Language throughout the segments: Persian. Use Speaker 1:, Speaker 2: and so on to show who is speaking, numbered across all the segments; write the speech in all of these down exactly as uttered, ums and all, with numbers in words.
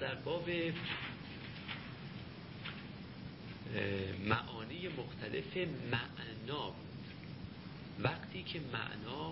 Speaker 1: در باب معانی مختلف معنا بود. وقتی که معنا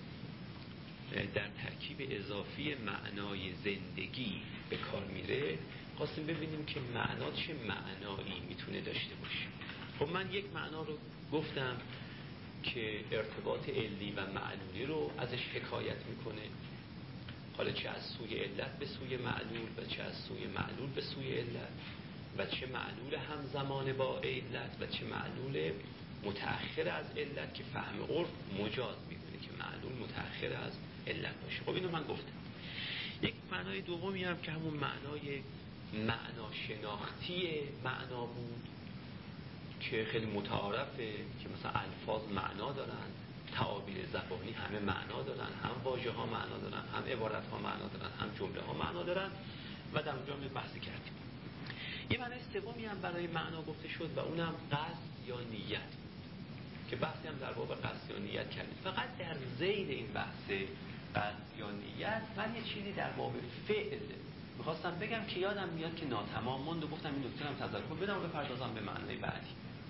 Speaker 1: در ترکیب اضافی معنای زندگی به کار میره، خواستیم ببینیم که معنا چه معنایی میتونه داشته باشه. خب من یک معنا رو گفتم که ارتباط علی و معلولی رو ازش حکایت میکنه، حالا چه از سوی علت به سوی معلول و چه از سوی معلول به سوی علت و چه معلول همزمان با علت و چه معلول متأخر از علت که فهم عرف مجاز میکنه که معلول متأخر از علت باشه. خب اینو من گفتم. یک معنای دومی هم که همون معنای معنا شناختی معنا بود که خیلی متعارفه که مثلا الفاظ معنا دارن، تعابیر زبانی همه معنا دارن، هم واژه ها معنا دارن، هم عبارت ها معنا دارن، هم جمله ها معنا دارن و در اونجا هم بحثی کردیم. یه معنای سومی هم برای معنا گفته شد و اونم قصد یا نیت که بحثی هم در باب قصد یا نیت کردیم. فقط در ذیل این بحث قصد یا نیت من یه چیزی در باب فعل میخواستم بگم که یادم میاد که ناتمام موند و گفتم این نکته هم تذکر بدم و بپردازم به معنای بعدی.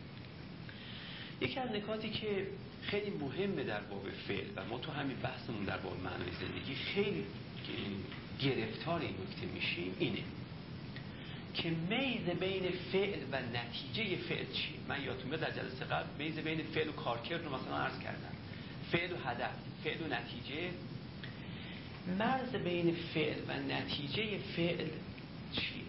Speaker 1: یکی از نکاتی که خیلی مهمه در باب فعل و ما تو همین بحثمون در باب معنای زندگی خیلی گرفتار این نکته میشیم اینه که میز بین فعل و نتیجه فعل چیه. من یادتون میاد در جلسه قبل میز بین فعل و کارکرد رو مثلا عرض کردم، فعل و هدف، فعل و نتیجه. مرز بین فعل و نتیجه فعل چیه؟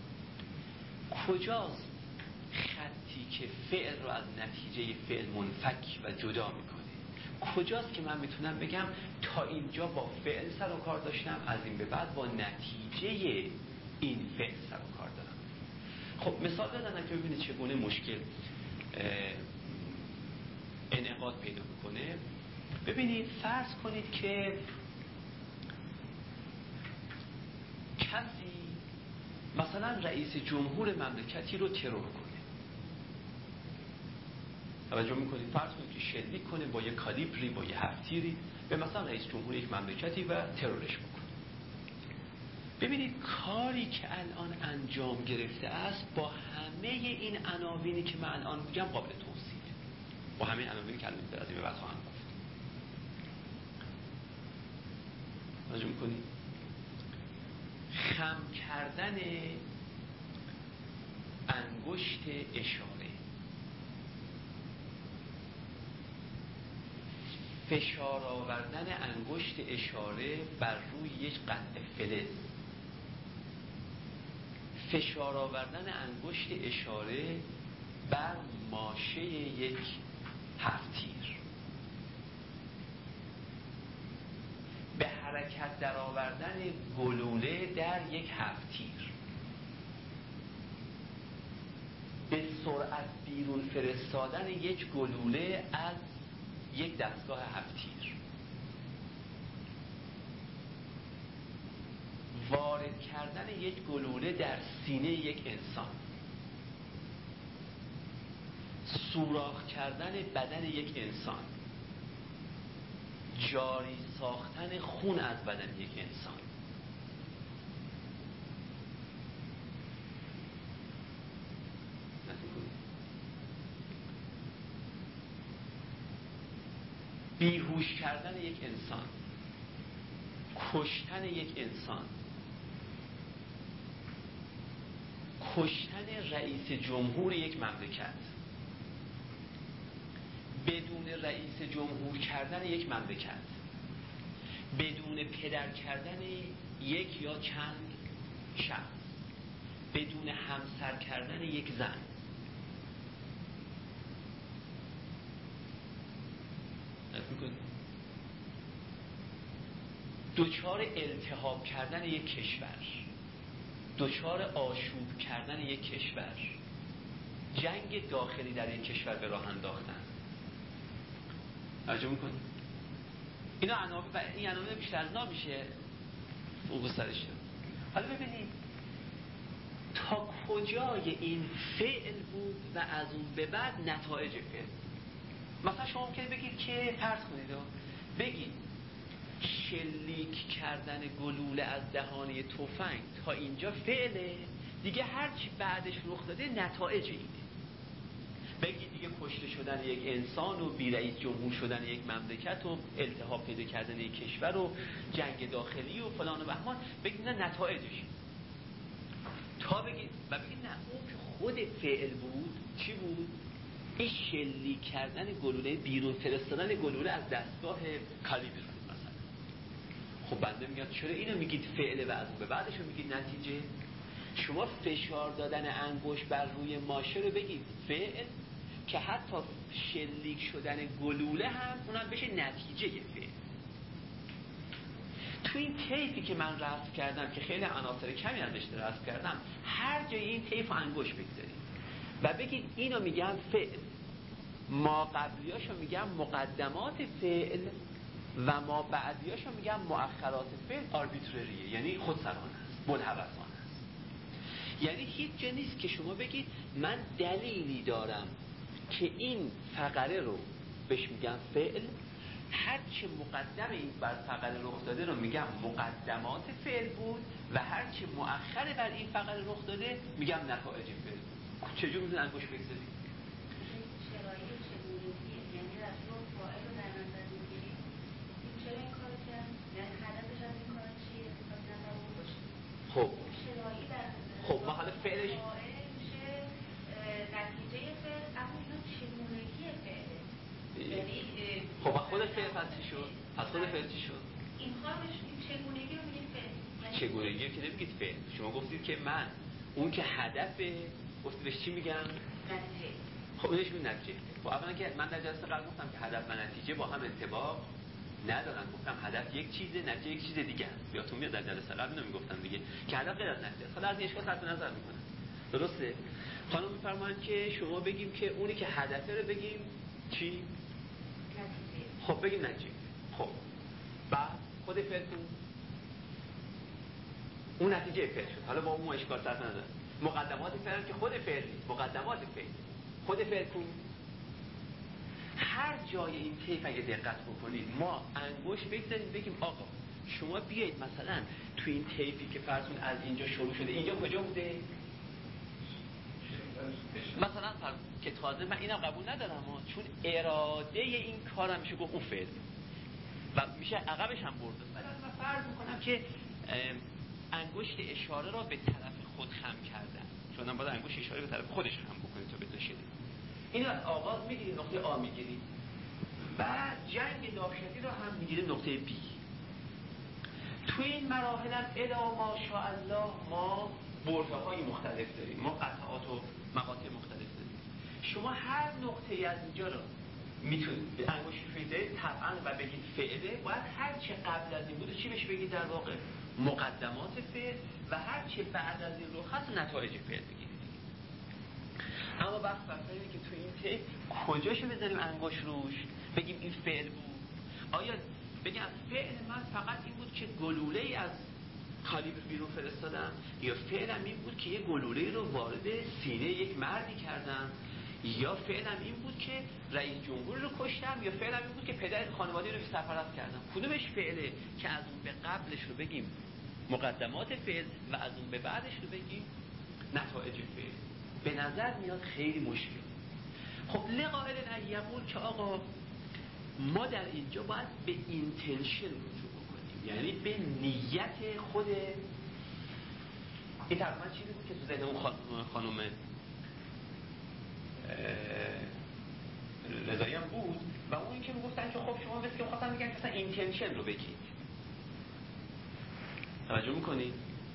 Speaker 1: کجاست خطی که فعل رو از نتیجه فعل منفک و جدا میکنه؟ کجاست که من میتونم بگم تا اینجا با فعل سر و کار داشتم، از این به بعد با نتیجه این فعل سر و کار دارم؟ خب مثال بزنم که ببینید چگونه مشکل انعقاد پیدا میکنه. ببینید فرض کنید که کسی مثلا رئیس جمهور مملکتی رو ترور کنه. توجه میکنید فرض کنید که شلیک کنه با یه کالیبری، با یه هفتیری به مثلا رئیس جمهور یک مملکتی و ترورش بکنه. ببینید کاری که الان انجام گرفته است با همه این عناوینی که من الان میگم قابل توصیفه، با همه عناوینی که الان از این به بعد خواهم گفت. توجه میکنید خم کردن انگشت اشاره، فشار آوردن انگشت اشاره بر روی یک قطعه فلز، فشار آوردن انگشت اشاره بر ماشه یک هفتیر، به حرکت در آوردن گلوله در یک هفتیر، به سرعت بیرون فرستادن یک گلوله از یک دستگاه هفتیر، وارد کردن یک گلوله در سینه یک انسان، سوراخ کردن بدن یک انسان، جاری ساختن خون از بدن یک انسان. بیهوش کردن یک انسان، کشتن یک انسان، کشتن رئیس جمهور یک مملکت، بدون رئیس جمهور کردن یک مملکت، بدون پدر کردن یک یا چند شخص، بدون همسر کردن یک زن، دوچار التهاب کردن یک کشور، دوچار آشوب کردن یک کشور، جنگ داخلی در یک کشور به راه انداختن. توجه میکنید اینا عناوین و این عناوین بیشتر از نا میشه فوق سرش. حالا ببینید تا کجای این فعل بود و از اون به بعد نتایج فعل. مثلا شما ممکنه بگید که فرض کنید بگید شلیک کردن گلوله از دهانه تفنگ تا اینجا فعله دیگه، هرچی بعدش رخ داده نتایج اینه. بگی دیگه کشته شدن یک انسان و بی رئیس جمهور شدن یک مملکت و التهاب پیدا کردن یک کشور و جنگ داخلی و فلان و بهمان، بگید نه نتایجش. تا بگید و بگید نه اون که خود فعل بود چی بود؟ این شلیک کردن گلوله، بیرون فرستادن گلوله از دستگاه کالیبر مثلا. خب بنده میگم چرا اینو میگید فعل و از به بعدش رو میگید نتیجه؟ شما فشار دادن انگشت بر روی ماشه رو بگید فعل، که حتی شلیک شدن گلوله هم اونم بشه نتیجه فعل. تو این طیفی که من رسم کردم که خیلی عناصر کمی ازش رسم کردم، هر جای این طیف انگشت بگذارید و بگید اینو میگم فعل، ما قبلیاشو میگم مقدمات فعل و ما بعدیاشو میگم مؤخرات فعل. آربیتریه یعنی خودسرانه است، بلهوسانه است. یعنی هیچ جا نیست که شما بگید من دلیلی دارم که این فقره رو بهش میگم فعل، هرچه مقدم این بر فقره رخ داده رو میگم مقدمات فعل بود و هرچه مؤخر بر این فقره رخ داده میگم نتایج فعل بود. چجور میتونی انگشت بگذاری؟
Speaker 2: شرایط چگونگیه، یعنی رسول فاعل رو در نظر میگیریم چرا این کار کرد؟ یعنی هدفش از این کار چیه؟ از نظر باشه.
Speaker 1: خب
Speaker 2: شرایط در نظر
Speaker 1: خب ما حالا فعلش
Speaker 2: فاعل میشه نتیجه فعل، اما اینا چگونگی فعله. یعنی
Speaker 1: خب خود فعل پس چی شد؟ از خود فعل چی شد؟
Speaker 2: این کارش این چگونگی رو میگید فعل.
Speaker 1: چگونگی رو که نمیگید فعل. شما گفتید که من اون که هدفه، گفتید بهش چی میگم؟
Speaker 2: نتیجه.
Speaker 1: خب اونش میگم نتیجه. خب اولا که من در جلسه قبل گفتم که هدف و نتیجه با هم انطباق ندارن. گفتم هدف یک چیزه، نتیجه یک چیز دیگه است. یادتون میاد در جلسه قبل اینو میگفتم دیگه که هدف غیر از نتیجه است. حالا از این اشکال صرف نظر میکنه. درسته؟ خانم میفرمایند که شما بگیم که اونی که هدفه رو بگیم چی؟
Speaker 2: نتیجه.
Speaker 1: خب بگیم نتیجه. خب بعد خود فعل کو؟ اون نتیجه فعل شد. حالا با اون اشکال صرف نداره. مقدمات فعل که خود فعل نیست، مقدمات فعل. خود فعل کو؟ هر جای این طیف اگه دقت بکنید ما انگشت بگذاریم بگیم آقا شما بیایید مثلا تو این طیفی که فرضون از اینجا شروع شده اینجا کجا بوده؟ مثلا فرض که تازه من اینم قبول ندارم ها، چون اراده این کارم میشه گفت اون فعل و میشه عقبش هم برده. ولی من فرض میکنم که انگشت اشاره را به طرف خود خم کردن، چون من باید انگشت اشاره به طرف خودش خم بکنید تا بتونه. اینو از آغاز میگیری نقطه آ میگیری، بعد جنگ داخلی رو هم میگیری نقطه بی. تو این مراحل هم الا ماشاءالله ما برده های مختلف داریم، ما قطعات و مقاطع مختلف داریم. شما هر نقطه از اینجا رو میتونید به انگشت فعله طبعا و بگید فعله، باید هر چه قبل از این بوده چی بهش بگید در واقع؟ مقدمات فعل و هر چه بعد از این رو خاص نتایج فعل بگید. اما بحث بحثایی که تو این طیف کجاشو بذاریم انگشت روش بگیم این فعل بود؟ آیا بگم فعل من فقط این بود که گلوله ای از کالیبر بیرون فرستادم، یا فعلم این بود که یه گلوله رو وارد سینه یک مردی کردم، یا فعلم این بود که رئیس جمهور رو کشتم، یا فعلم این بود که پدر خانواده رو سرپرست کردم؟ کدومش فعله که از اون به قبلش رو بگیم مقدمات فعل و از اون به بعدش رو بگیم نتایج فعل؟ به نظر میاد خیلی مشکل. خب لقائل ان یقول که آقا ما در اینجا باید به اینتنشن رجوع بکنیم، یعنی به نیت خود این تقریبا چیزی بود که تو ذهن اون خانم رضایی هم بود و اون که میگفتن که خب شما مثل که خواستن میگن که مثلا اینتنشن رو بگید. توجه میکنید؟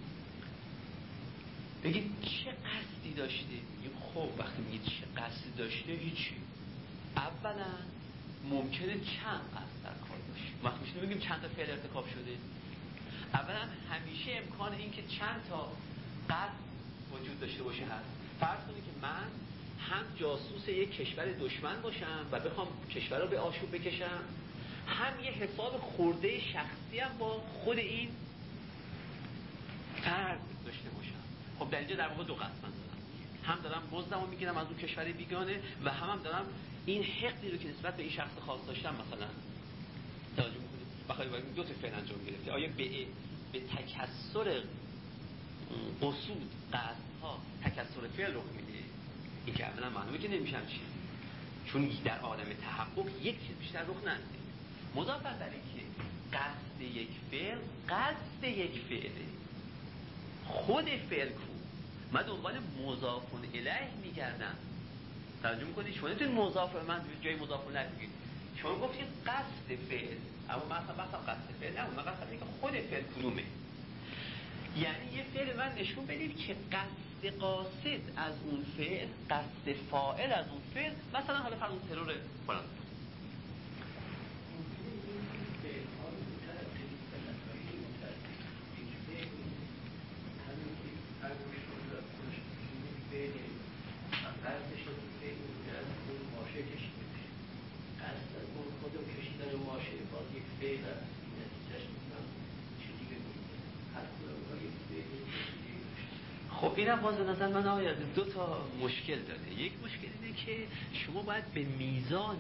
Speaker 1: بگید چه قصدی داشته؟ میگیم خب وقتی میگید چه قصدی داشته هیچی. اولا ممکنه چند قصد در کار باشه. وقتی میشه بگیم چند تا فعل ارتکاب شده. اولا همیشه امکان این که چند تا قصد وجود داشته باشه هست. فرض کنید که من هم جاسوس یک کشور دشمن باشم و بخوام کشور رو به آشوب بکشم، هم یه حساب خورده شخصی هم با خود این فرد داشته باشم. خب در اینجا در واقع دو قسم دارم، هم دارم مزدمو میگیرم از اون کشور بیگانه و هم هم دارم این حقدی رو که نسبت به این شخص خاص داشتم مثلا توجه میکنید. بخوای دو تا فعل انجام گرفته، آیا به به تکسر قصود قصدها تکسر فعل رخ میده؟ این که اولا معلومه که نمیشم چی، چون در عالم تحقق یک چیز بیشتر رخ نده. مضاف بر اینکه قصد یک فعل قصد یک فعله، خود فعل کو من دنبال مضاف الیه میگردم. توجه میکنید؟ شما نمیتونید مضاف من جای مضاف الیه بگید. شما گفتید قصد فعل، اما من اصلا بحثم قصد فعل نه، من قصد اینه که خود فعل کدومه. یعنی یه فعل من نشون بدید که قصد قاصد از اون فعل، قصد فاعل از اون فعل، مثلا حالا فرض ترور فلان خب اینم باز به نظر من آید دو تا مشکل داره. یک مشکل اینه که شما باید به میزان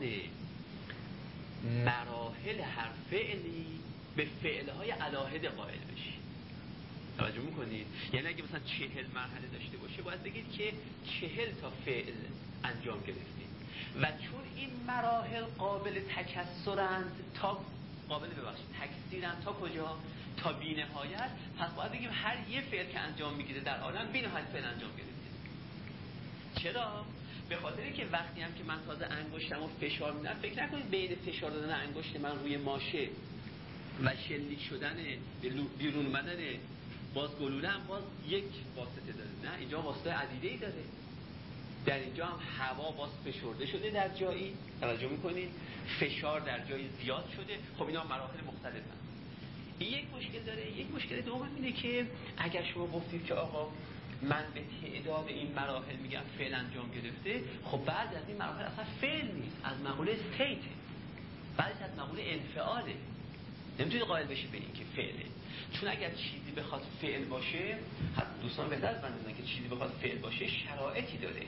Speaker 1: مراحل هر فعلی به فعلهای علاهده قائل بشید. توجه میکنید؟ یعنی اگه مثلا چهل مرحله داشته باشه باید بگید که چهل تا فعل انجام گرفتید و چون این مراحل قابل تکثرند تا قابل ببخشید تکثیرند تا کجا؟ تا بی‌نهایت. پس باید بگیم هر یه فعل که انجام میگیره در عالم بی‌نهایت فعل انجام گرفته. چرا؟ به خاطری که وقتی هم که من تازه انگشتمو فشار میدم، فکر نکنید بین فشار دادن انگشت من روی ماشه و شلیک شدن بیرون اومدن باز گلوله هم باز یک واسطه داره. نه، اینجا واسطه عدیده‌ای داره. در اینجا هم هوا باز فشرده شده در جایی، توجه میکنید؟ فشار در جایی زیاد شده. خب اینا مراحل مختلفن. این یک مشکل داره. یک مشکل دوم اینه که اگر شما گفتید که آقا من به تعداد این مراحل میگم فعل انجام گرفته، خب بعد از این مراحل اصلا فعل نیست، از مقوله استیت، بعد از مقوله انفعاله. نمیتونید قائل بشی به این که فعله، چون اگر چیزی بخواد فعل باشه، حتی دوستان بهتر از من میدونن که چیزی بخواد فعل باشه شرایطی داره.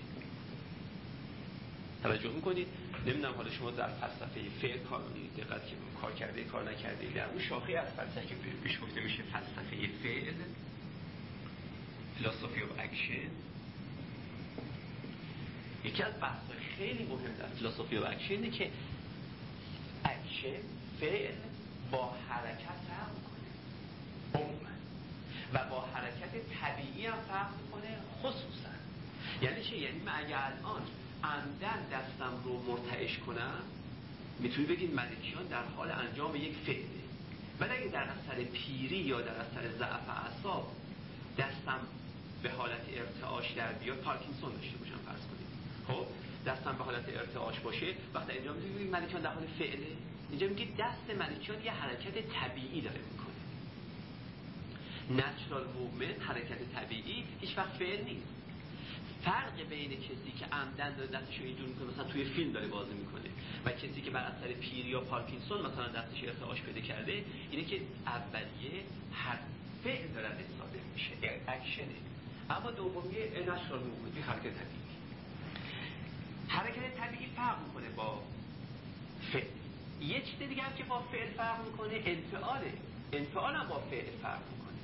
Speaker 1: توجه میکنید؟ نمیدونم حالا شما در فلسفه فعل کار دقت که کار کرده کار نکرده، در اون شاخه از فلسفه که بهش گفته میشه فلسفه فعل، philosophy of action، یکی از بحث‌های خیلی مهم در philosophy of action اینه که اکشن، فعل با حرکت فرق میکنه عموما و با حرکت طبیعی هم فرق میکنه خصوصا. یعنی چه؟ یعنی من اگر الان عمدن دستم رو مرتعش کنم، میتونی بگید ملکیان در حال انجام یک فعله، ولی اگه در اثر پیری یا در اثر ضعف اعصاب دستم به حالت ارتعاش در بیاد، پارکینسون داشته باشم فرض کنید، خب دستم به حالت ارتعاش باشه، وقتی اینجا میگید ملکیان در حال فعله، اینجا میگید دست ملکیان یه حرکت طبیعی داره میکنه. natural movement، حرکت طبیعی، هیچ وقت فعل نیست. فرق بین کسی که عمدن داره دستش رو اینجور میکنه، مثلا توی فیلم داره بازی میکنه، و کسی که بر اثر پیری یا پارکینسون مثلا دستش ارتعاش پیدا کرده، اینه که اولیه هر فعل داره صادر میشه، اکشنه، اما دومیه نشرال مومنت، حرکت طبیعی. حرکت طبیعی فرق میکنه با فعل. یه چیز دیگه هم که با فعل فرق میکنه انفعاله. انفعال هم با فعل فرق میکنه.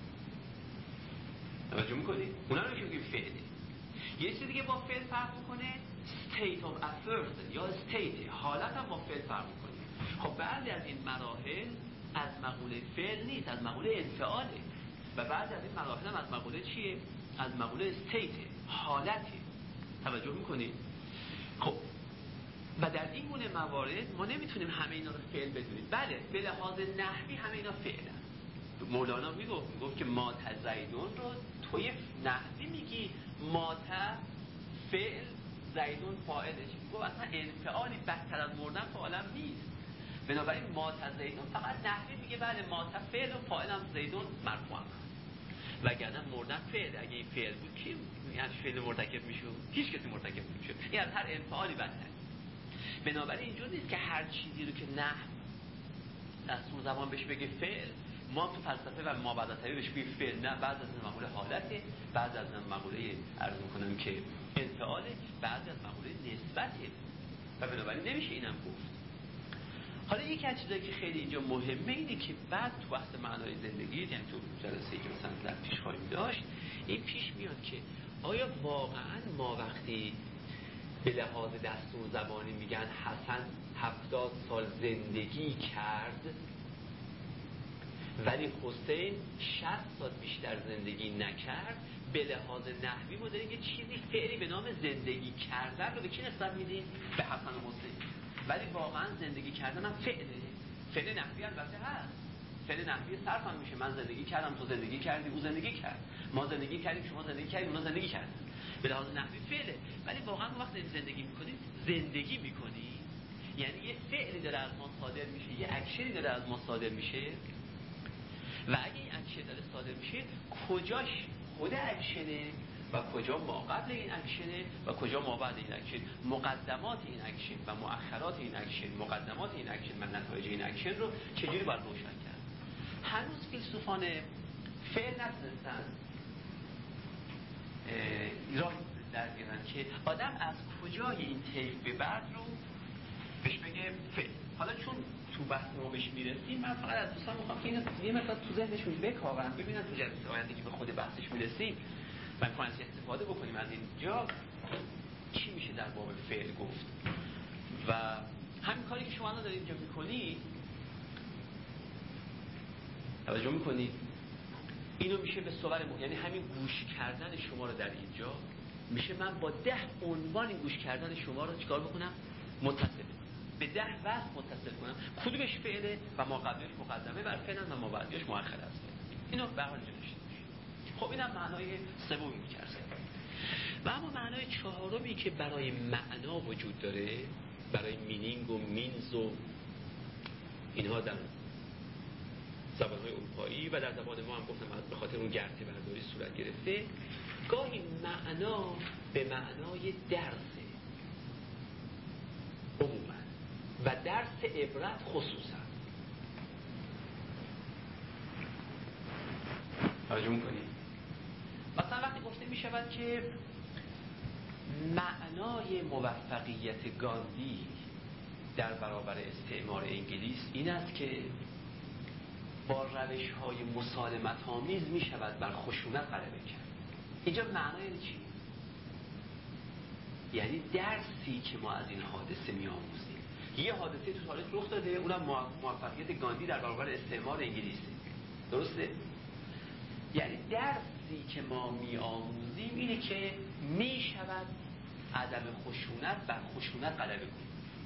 Speaker 1: توجه میکنید؟ اونا رو میشه بگیم فعله. یه چیز دیگه با فعل فرق میکنه state of affairs یا state، حالت هم با فعل فرق میکنه. خب بعضی از این مراحل از مقوله فعل نیست، از مقوله انفعاله، و بعضی از این مراحل هم از مقوله چیه؟ از مقوله state، حالته. توجه میکنید؟ خب و در این گونه موارد ما نمیتونیم همه اینا رو فعل بدونیم. بله به لحاظ نحوی همه اینا فعلن. مولانا میگفت میگفت که مات زیدون رو توی نحوی میگی مات فعل زیدون فاعلش، میگفت اصلا انفعالی بدتر از مردن تو عالم نیست. بنابراین مات زیدون فقط نحوی میگه بله مات فعل و فاعلم زیدون مرفوع هم، وگرنه مردن فعل. اگه این فعل بود کی یعنی فعل مرتکب میشه؟ هیچ کسی مرتکب نمیشه. این از هر انفعالی بدتر. بنابراین اینجور نیست که هر چیزی رو که نحو دستور زبان بهش بگه فعل، ما تو فلسفه و مابعدالطبیعه بهش بگیم فعل. نه، بعض از این مقوله حالته، بعض از این مقوله عرض میکنم که انفعاله، بعض از مقوله نسبته، و بنابراین نمیشه اینم گفت. حالا یکی از چیزایی که خیلی اینجا مهمه اینه که بعد تو بحث معنای زندگی، یعنی تو جلسه‌ای که مثلا در پیش خواهیم داشت، این پیش میاد که آیا واقعا ما وقتی به لحاظ دستور زبانی میگن حسن هفتاد سال زندگی کرد ولی حسین شصت سال بیشتر زندگی نکرد، به لحاظ نحوی ما داریم یه چیزی فعلی به نام زندگی کردن رو به کی نسبت میدیم؟ به حسن و حسین. ولی واقعا زندگی کردن هم فعله. فعل نحوی البته هست. فعل نحوی صرف هم میشه من زندگی کردم، تو زندگی کردی، او زندگی کرد، ما زندگی کردیم، شما زندگی کردیم، اونا زندگی کردن. به لحاظ نحوی فعله. ولی واقعا وقتی زندگی میکنیم زندگی میکنیم، یعنی یه فعلی داره از ما صادر میشه، یه اکشنی داره از ما صادر میشه. و اگه این اکشن داره صادر میشه، کجاش خود اکشنه و کجا ما قبل این اکشنه و کجا ما بعد این اکشن، مقدمات این اکشن و مؤخرات این اکشن، مقدمات این اکشن و نتایج این اکشن رو چجوری باید روشن کرد. هنوز فیلسوفان فعل نتونستن راه در بیارن که آدم از کجای این طیف به بعد رو بهش بگه فعل. حالا چون تو بحث ما بهش میرسیم، من فقط از دوستان میخوام که اینو یه مقدار تو ذهنشون بکاون، ببینن تو جلسه آینده که به خود بحثش میرسیم و میخوان از استفاده بکنیم از اینجا چی میشه در باب فعل گفت. و همین کاری که شما الان دارید اینجا میکنید، توجه میکنید، اینو میشه به صور م... یعنی همین گوش کردن شما رو در اینجا میشه من با ده عنوان این گوش کردن شما رو چیکار بکنم؟ متصل به ده وصف متصل کنم. کدومش فعله و ما قبلش مقدمه بر فعلن و ما بعدش مؤخر است. اینو به هر حال داشته باشید. خب اینم معنای سومی می‌چرخه. و اما معنای چهارمی که برای معنا وجود داره، برای مینینگ و مینز و اینها در زبان‌های اروپایی و در زبان ما هم گفتم به خاطر اون گرته برداری صورت گرفته، گاهی معنا به معنای درسه عموما و درس عبرت خصوصا. توجه می‌کنید؟ مثلا وقتی گفته می شود که معنای موفقیت گاندی در برابر استعمار انگلیس این است که با روش‌های مسالمت‌آمیز می شود بر خشونت غلبه کرد. اینجا معنای چی؟ یعنی درسی که ما از این حادثه می آموزیم. یه حادثه تو تاریخ رخ داده، اونم موفقیت گاندی در برابر استعمار انگلیسه. درسته؟ یعنی درسی که ما می آموزیم اینه که می شود عدم خشونت بر خشونت غلبه کنیم.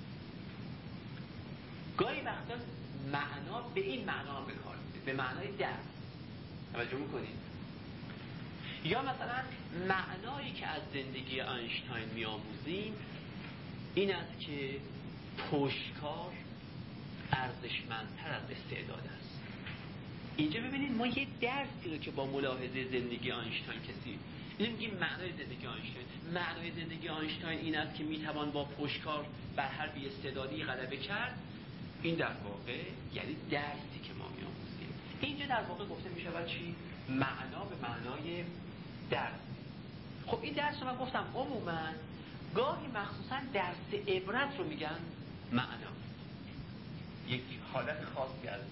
Speaker 1: گاهی وقتا معنا به این معنا هم بکار میده، به معنای درس. توجه میکنید؟ یا مثلا معنایی که از زندگی آینشتاین می آموزیم این است که پشتکار ارزشمندتر از استعداد است. اینجا ببینید ما یه درسی رو که با ملاحظه زندگی آینشتاین کسی این میگیم معنای زندگی آینشتاین. معنای زندگی آینشتاین این است که میتوان با پشتکار بر هر بی استعدادی غلبه کرد. این در واقع یعنی درسی که ما میآموزیم. اینجا در واقع گفته میشود چی؟ معنا به معنای درس. خب این درس رو من گفتم عموما گاهی مخصوصا درس عبرت رو میگن معنا، یک حالت خاصی از.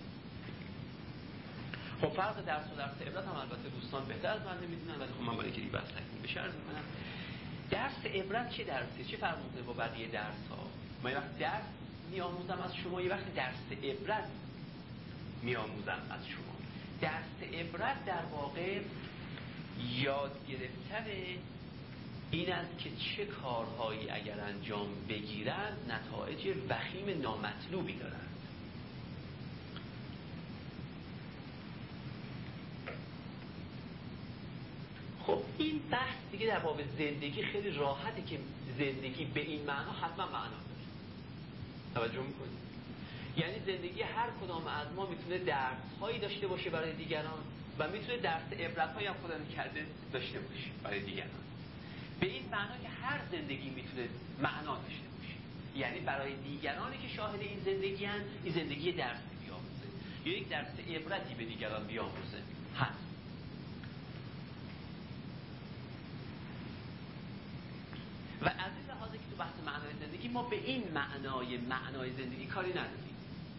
Speaker 1: خب فرق درس و درس عبرت هم البته دوستان بهتر از من نمیدونن، ولی خب من برای که این بحث تکمیل بشه عرض میکنم. درس عبرت چه درسی؟ چه فرق میکنه با بقیه درس ها؟ من یه وقت درس میآموزم از شما، یه وقت درس عبرت میآموزم از شما. درس عبرت در واقع یاد گرفتن این است که چه کارهایی اگر انجام بگیرند نتایج وخیم نامطلوبی دارند. خب این بحث دیگه در باب زندگی خیلی راحته که زندگی به این معنا حتما معنا داره. توجه میکنید؟ یعنی زندگی هر کدام از ما میتونه درس‌هایی داشته باشه برای دیگران و میتونه درس عبرت‌هایی هم خدا کرده داشته باشه برای دیگران. به این معنا که هر زندگی میتونه معنا داشته باشه، یعنی برای دیگرانی که شاهد این زندگی هستند این زندگی درسی بیاموزه یا یک درس عبرتی به دیگران بیاموزه هست. و از این لحاظه که تو بحث معنای زندگی ما به این معنای معنای زندگی کاری نداریم.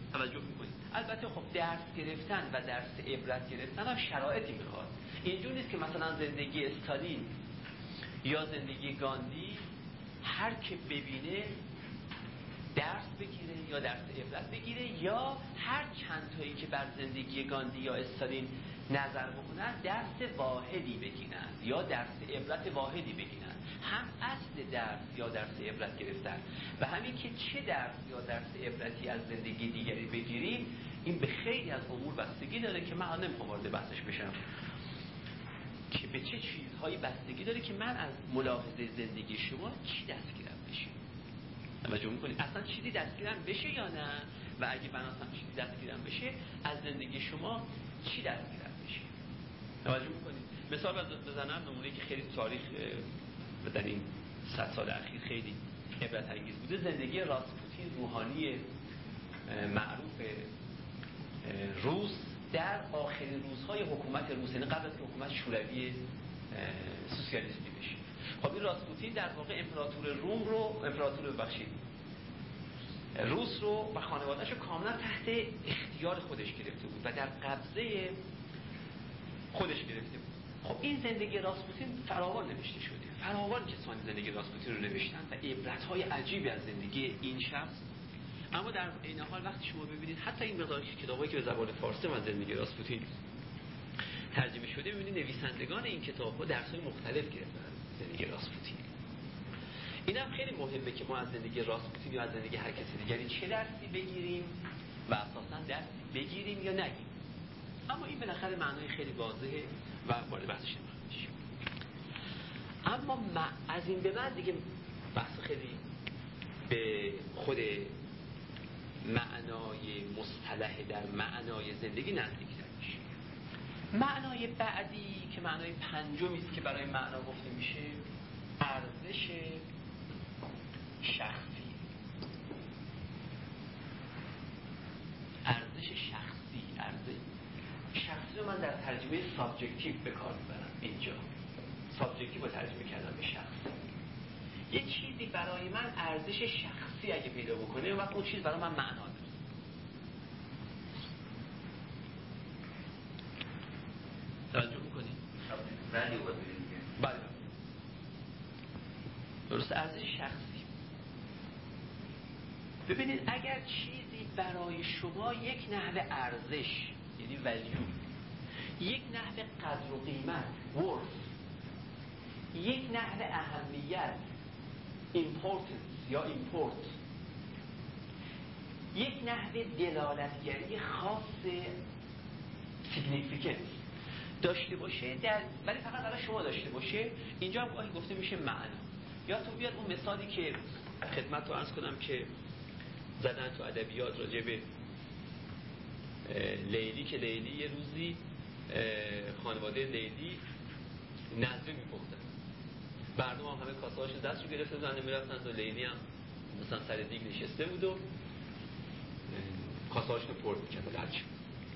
Speaker 1: توجه میکنید. البته خب درس گرفتن و درس عبرت گرفتن هم شرایطی میخواد. اینجور نیست که مثلا زندگی استالین یا زندگی گاندی هر که ببینه درس بگیره یا درس عبرت بگیره، یا هر چند تایی که بر زندگی گاندی یا استالین نظر بکنن درس واحدی بگیرن یا درس عبرت واحدی بگیرن. هم اصل درس یا درس عبرت گرفتن و همین که چه درس یا درس عبرتی از زندگی دیگری بگیریم، این به خیلی از امور بستگی داره که من نمیخوام وارد بحثش بشم، که به چه چیزهایی بستگی داره که من از ملاحظه زندگی شما چی دستگیرم بشه. توجه میکنید اصلا چیزی دستگیرم بشه یا نه، و اگه بناسم چیزی دستگیرم بشه از زندگی شما چی دستگیرم بشه. توجه میکنید. مثال بزنم، نمونه‌ای که خیلی تاریخ در این صد سال اخیر خیلی عبرت انگیز بوده، زندگی راسپوتین، روحانی معروف روس در آخرین روزهای حکومت روس، یعنی قبل از که حکومت شوروی سوسیالیستی بشه. خب این راسپوتین در واقع امپراتور روم رو، امپراتور ببخشید روس رو و خانواده‌اش رو کاملا تحت اختیار خودش گرفته بود و در قبضه خودش گرفته بود. خب این زندگی راسپوتین فراوان نوشته شده، فراوان کسانی زندگی راسپوتین رو نوشتن و عبرت‌های عجیبی از زندگی این شخص. اما در این حال وقتی شما ببینید حتی این مقدار کتابایی که به زبان فارسی از زندگی راسپوتین ترجمه شده، ببینید نویسندگان این کتاب‌ها درس‌های مختلف گرفتن از زندگی راسپوتین. این هم خیلی مهمه که ما از زندگی راسپوتین یا از زندگی هر کسی دیگری چه درسی بگیریم و اساساً درسی بگیریم یا نگیریم. اما این بالاخره معنای خیلی واضحه و وارد بحثش نمی‌شیم. اما از این به بعد دیگه بحث خیلی به خود معنای مصطلح در معنای زندگی نزدیک‌تر میشه. معنای بعدی که معنای پنجمی است که برای معنا گفته میشه، ارزش شخصی. ارزش شخصی، ارزش شخصی رو من در ترجمه سابجکتیو به کار میبرم. اینجا سابجکتیو رو ترجمه کردم به شخصی. یه چیزی برای من ارزش شخصی اگه پیدا بکنه وقت اون چیز برای من معنا داره. توجه میکنی؟
Speaker 3: بله باید بگیم.
Speaker 1: بله درست، ارزش شخصی. ببینید اگر چیزی برای شما یک نحوه ارزش، یعنی ولیو، یک نحوه قدر و قیمت، worth، یک نحوه اهمیت، importance یا import، یک نحوه دلالتگری خاص significance داشته باشه، در ولی فقط برای شما داشته باشه، اینجا هم گاهی گفته میشه معنا. یا تو بیاد اون مثالی که خدمت رو عرض کنم که زدن تو ادبیات راجع به لیلی، که لیلی یه روزی خانواده لیلی نظری میپختن، مردم هم همه کاسه‌هاشون دست رو گرفته بودن میرفتن و لیلی هم مثلا سر دیگ نشسته بود و کاسه‌هاشون رو پر میکرد و لرچ.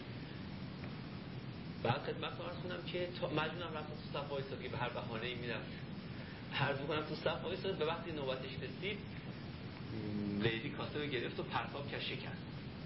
Speaker 1: بعد خدمت رو عرض کنم که مجنونم رفت تو صف وایساد که به هر بهانه‌ای میرفت هر دو کنم تو صف وایساد. به وقتی نوبتش رسید لیلی کاسه رو گرفت و پرتاب کرد، شکست.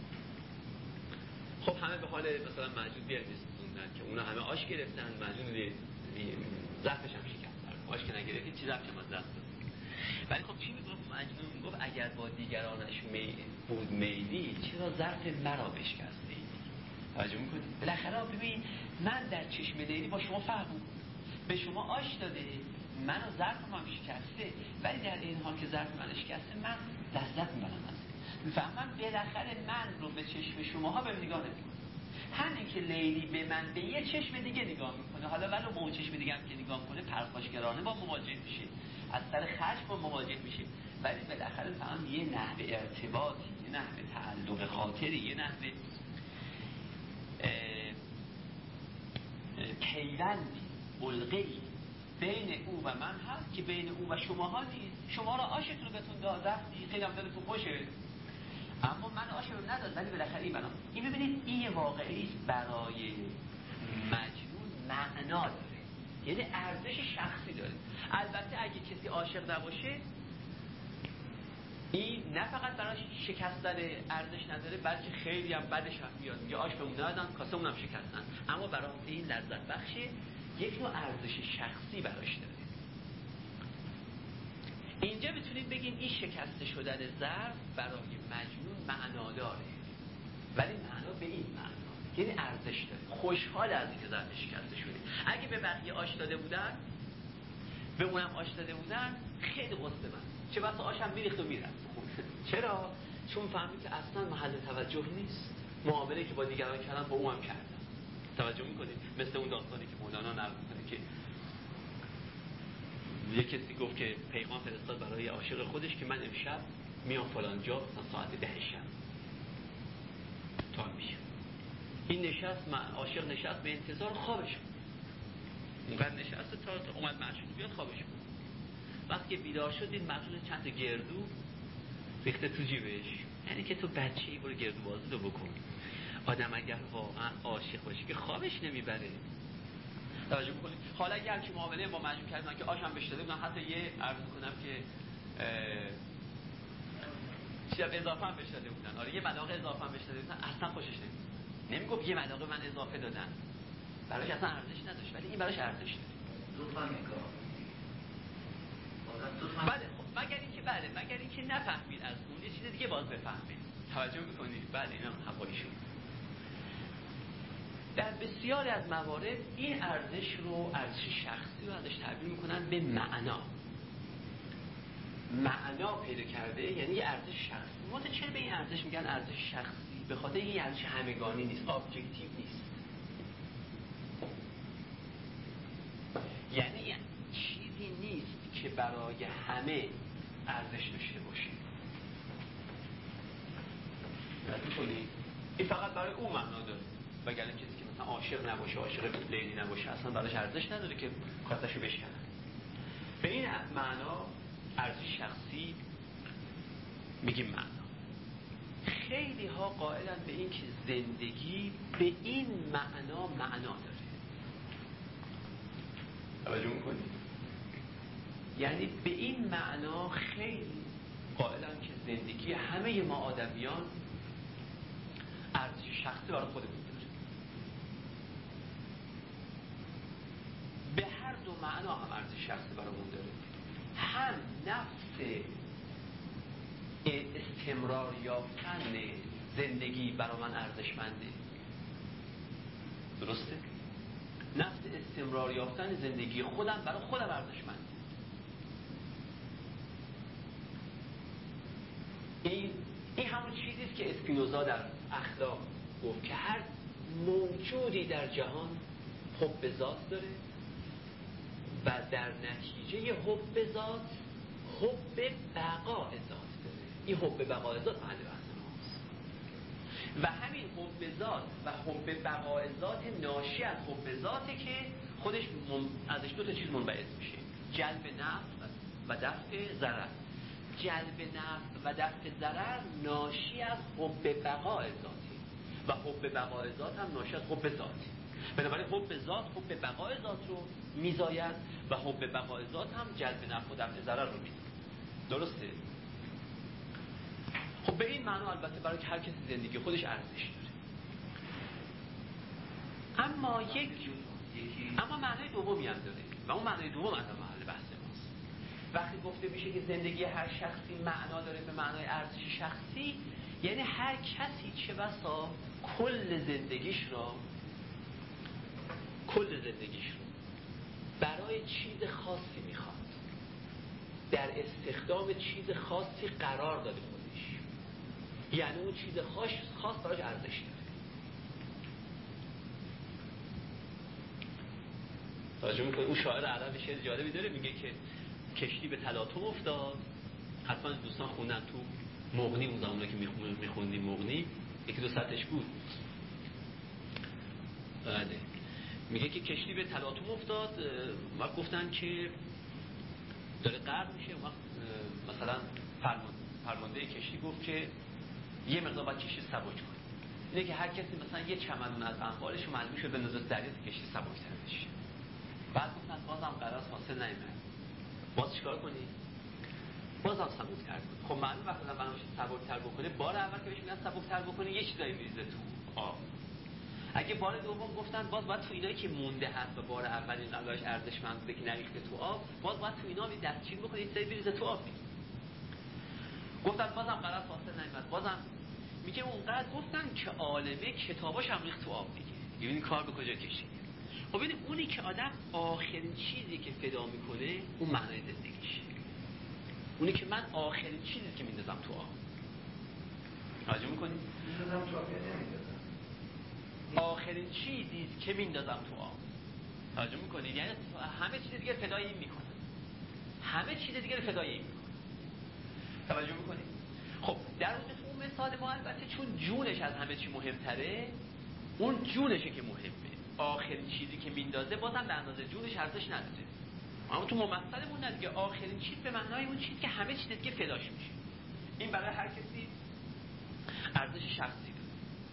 Speaker 1: خب همه به حال مثلا مجنون بیارمیستوندن که اونا همه آش گرفتن، مجنون ظرفش هم شکست. آش که نگرفتی چی ظرفش هم از دست داد. ولی خب چی میگفت مجنون؟ میگفت اگر با دیگرانش می بود میلی چرا ظرف مرا بشکستی؟ توجه میکنید؟ بالاخره ببین من در چشم لیلی با شما فرق میکنم، به شما آش داده، منو ظرفم هم شکسته، ولی در این حال که ظرف من شکسته من لذت میبرم از میفهمم بالاخره من رو به چشم شماها به نگاه نمیکنه. همین که لیلی به من به یه چشم دیگه نگاه میکنه، حالا ولو با اون چشم دیگه هم که نگاه کنه پرخاشگرانه با مواجه میشه، از سر خشم با مواجه میشه، ولی بالاخره فهم یه نحوه ارتباطی، یه نحوه تعلق خاطری، یه نحوه پیوندی، علقه‌ای بین او و من هست که بین او و شماها نیست. شما را آشتون رو بهتون داد، رفتی خیلی هم دلتون خوشه، اما من آش رو نداد، ولی بالاخره این بنا. این ببینید این یه واقعی است برای مجنون معنا داره، یعنی ارزش شخصی داره. البته اگه کسی عاشق نباشه این نه فقط براش شکست داره ارزش نداره، بلکه خیلی هم بدش هم میاد، میگه آش به اون ندادن کاسه اونم شکستن، اما برای این لذت بخشه، یک نوع ارزش شخصی براش داره. اینجا بتونید بگیم این شکسته شدن ظرف برای مجنون معنا داره، ولی معنا به این معنا، یعنی ارزش داره، خوشحال از اینکه ظرف شکسته شده. اگه به بقیه آش داده بودن، به اونم آش داده بودن، خیلی قصه من چه بسا آشم میریخت و میرفت. چرا؟ چون فهمید که اصلا محل توجه نیست، معامله که با دیگران کردن با اونم کردن. توجه میکنید؟ مثل اون داستانی که مولانا نقل میکنه که یک کسی گفت که پیغام فرستاد برای عاشق خودش که من امشب میام فلان جا ساعت ده شب تا میشه. این نشست، عاشق نشست به انتظار خوابش بود، اونقدر نشست تا اومد معشوق بیاد خوابش بود. وقتی بیدار شد دید معشوق چند تا گردو ریخته تو جیبش. یعنی که تو بچه‌ای برو گردو بازی رو بکن. آدم اگر واقعا عاشق باشه که خوابش نمیبره. توجه بکنید. حالا اگر که معامله با معجون کردن که آشم بهش داده بودن، حتی یه عرض کنم که چیزا اضافه هم بهش داده بودن، آره یه مداقه اضافه هم بهش داده بودن، اصلا خوشش نمیاد. نمیگفت یه مداقه من اضافه دادن، براش اصلا ارزش نداشت، ولی این براش ارزش داره.
Speaker 3: لطفاً نگاه.
Speaker 1: بله خب مگر اینکه بله مگر اینکه نفهمید از اون یه چیز دیگه باز بفهمید. توجه میکنید؟ بله اینا حوایشون. در بسیاری از موارد این ارزش رو، ارزش شخصی رو ازش تعبیر میکنن به معنا. معنا پیدا کرده یعنی یه ارزش شخصی. مثلا چرا به این ارزش میگن ارزش شخصی؟ به خاطر این ارزش همگانی نیست، ابجکتیو نیست. یعنی چیزی نیست که برای همه ارزش داشته باشه. نمی‌کنی؟ این فقط برای اون معنا داره. وگرنه کسی که مثلا عاشق نباشه، عاشق لیلی نباشه، اصلا براش ارزش نداره که کاسه‌شو بشکنن. به این معنا ارزش شخصی میگیم معنا. خیلی ها قائلن به این که زندگی به این معنا معنا داره. توجه می‌کنید؟ یعنی به این معنا خیلی قائلن که زندگی همه ما آدمیان ارزش شخصی برای خودمون داره. به هر دو معنا هم ارزش شخصی برامون داره. هم نفس استمرار یافتن زندگی برای من ارزشمنده. درسته؟ نفس استمرار یافتن زندگی خودم برای خودم ارزشمنده. این این همون چیزیست که اسپینوزا در اخلاق گفت که هر موجودی در جهان حب ذات داره و در نتیجه حب ذات حب بقاء ذات داره. این حب بقاء ذات محل بحث ماست و همین حب ذات و حب بقاء ذات ناشی از حب ذاته که خودش من... ازش دو تا چیز منبعث میشه: جلب نفع و دفع ضرر. جلب نفع و دفع ضرر ناشی از حب بقاء ذاتی و حب بقاء ذات هم ناشی از حب ذاتی. بنابراین حب ذات حب بقاء ذات رو میزاید و حب بقاء ذات هم جلب نفع و دفع ضرر رو میزاید. درسته؟ خب به این معنا البته برای هر کسی زندگی خودش ارزش داره. اما یک اما معنای دومی هم داره و اون معنای دوم از محل بحث ماست. وقتی گفته میشه که زندگی هر شخصی معنا داره به معنای ارزش شخصی، یعنی هر کسی چه بسا کل زندگیش را کل زندگیش رو برای چیز خاصی میخواد، در استخدام چیز خاصی قرار داده خودش، یعنی اون چیز خاص خاص براش ارزش داره. توجه میکنید؟ اون شاعر عرب شعر جالبی داره، میگه که کشتی به تلاطم افتاد. حتما دوستان خوندن تو مغنی، اون زمانی که میخوندیم مغنی یکی دو سطرش بود. بله میگه که کشتی به تلاطم افتاد و گفتن که داره غرق میشه. اون وقت مثلا فرمان فرمانده کشتی گفت که یه مقدار باید کشتی سبک کنه. اینه که هر کسی مثلا یه چمدون از اموالش رو مجبور شد بندازه دریا تا کشتی سبک‌تر بشه. بعد گفتن بازم قرار حاصل نمیاد. باز چیکار کنی؟ بازم سبک‌تر کنه. خب معلومه وقتی آدم بناش سبک‌تر بکنه، بار اول که بهش میگن سبک‌تر بکنه یه چیزایی میریزه تو آب. اگه بار دوم گفتن باز باید تو اینایی که مونده هست و بار اول این قضاش ارزشمند بوده که نریخته تو آب، باز باید تو اینا دستچین بکنه یه چیزایی بریزه تو آب. گفتن بازم قرار فاصله نمیاد، بازم میگه اونقدر گفتن که عالمه کتاباش هم ریخت تو آب دیگه. ببین کار به کجا کشید. خب ببین اونی که آدم آخرین چیزی که فدا میکنه اون معنای زندگیشه. اونی که من آخرین چیزی که میندازم تو آب. توجه میکنی؟
Speaker 3: میندازم تو آب نمیندازم.
Speaker 1: آخرین چیزی که میندازم تو آب. توجه میکنی؟ یعنی همه چیز دیگه فدای این میکنه. همه چیز دیگه فدای این میکنه. توجه میکنی؟ خب در اون اون مثال ما البته چون جونش از همه چی مهمتره، اون جونشه که مهمه. آخرین چیزی که میندازه بازم به اندازه جونش ارزش نداره. اما تو ممثلمون نه دیگه، آخرین چیز به معنای اون چیز که همه چیز دیگه فداش میشه. این برای هر کسی ارزش شخصی داره.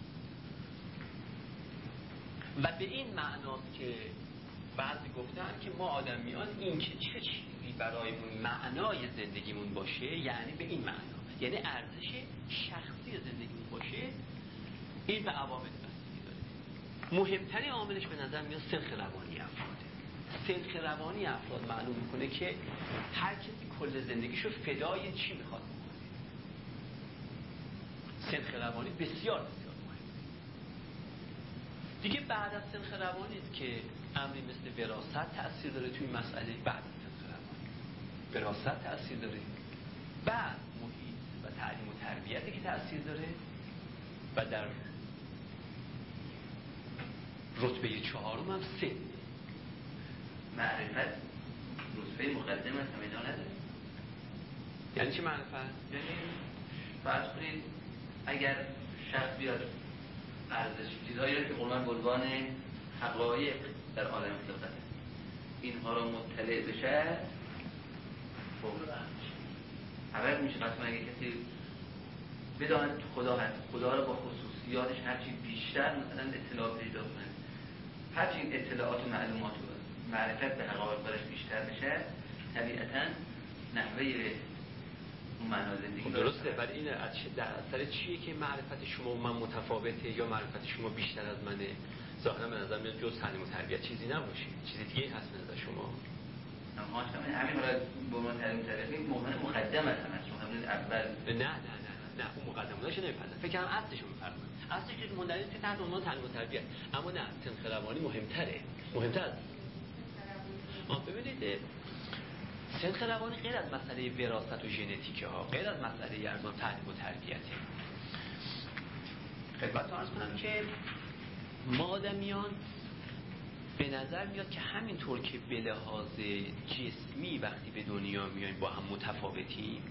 Speaker 1: و به این معناست که بعضی گفتن که ما آدمیان این که چه چیزی برایمون معنای زندگیمون باشه، یعنی به این معنا، یعنی ارزش شخصی زندگیمون باشه، این به عوامل بستگی داره. مهمترین عاملش به نظر میاد سلخ روانی افراده. سلخ روانی افراد معلوم میکنه که هر کسی کل زندگیشو فدای چی میخواد بکنه. سلخ روانی بسیار بسیار مهمه. دیگه بعد از سلخ روانی است که امری مثل وراثت تأثیر داره توی مسئله. بعد از سلخ روانی وراثت تأثیر داره، بعد محیط و تعلیم و تربیتی که تأثیر داره، و در رتبه چهارم هم سن.
Speaker 3: معرفت رتبه مقدم است همینا نداره.
Speaker 1: یعنی چه معرفت؟
Speaker 3: یعنی فرض کنید اگر شخص بیاد ارزش چیزهایی را که قرآن بلوان حقایق در عالم خلقت اینها را مطلع بشه، خب اول میشه مثلا اگه کسی بداند خدا هست، خدا را با خصوصیاتش هرچی بیشتر مثلا اطلاع پیدا کنه، هرچی این اطلاعات و معلومات و معرفت به حقایق برش بیشتر بشه، طبیعتاً نحوه اون معنا زندگی
Speaker 1: خب درسته. ولی این در اثر چیه که معرفت شما و من متفاوته یا معرفت شما بیشتر از منه؟ ظاهرا به نظر میاد جز تعلیم و تربیت چیزی نباشه، چیزی دیگه هست به نظر شما.
Speaker 3: اما همین را به عنوان تعلیم و تربیت مهمه مقدم است، چون همین اول
Speaker 1: نه نه نه نه اون مقدماتش نمیپذیرم. فکر کنم اصلش رو میفرمایید. اصلش که مندرج که تحت عنوان تعلیم و تربیت، اما نه سلخ روانی مهمتره. مهمتر از ما. ببینید سلخ روانی غیر از مسئله وراثت و ژنتیکه ها، غیر از مسئله ارزان تعلیم و تربیته. خدمتتون عرض کنم که ما آدمیان به نظر میاد که همینطور که به لحاظ جسمی وقتی به دنیا میایم با هم متفاوتیم،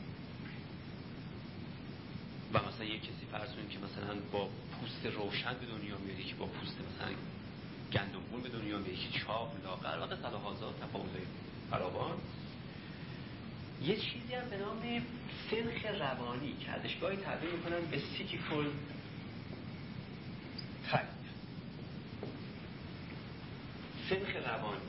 Speaker 1: و مثلا یک کسی فرض کنیم که مثلا با پوست روشن به دنیا میاد، یکی با پوست مثلا گندمگون به دنیا میاد، یکی چاق لاغر و غیره هزار تفاوت فراوان. یه چیزی هم به نام سلخ روانی که ازش گاهی تعبیر میکنن به سیکیفول فکت. سلخ روانی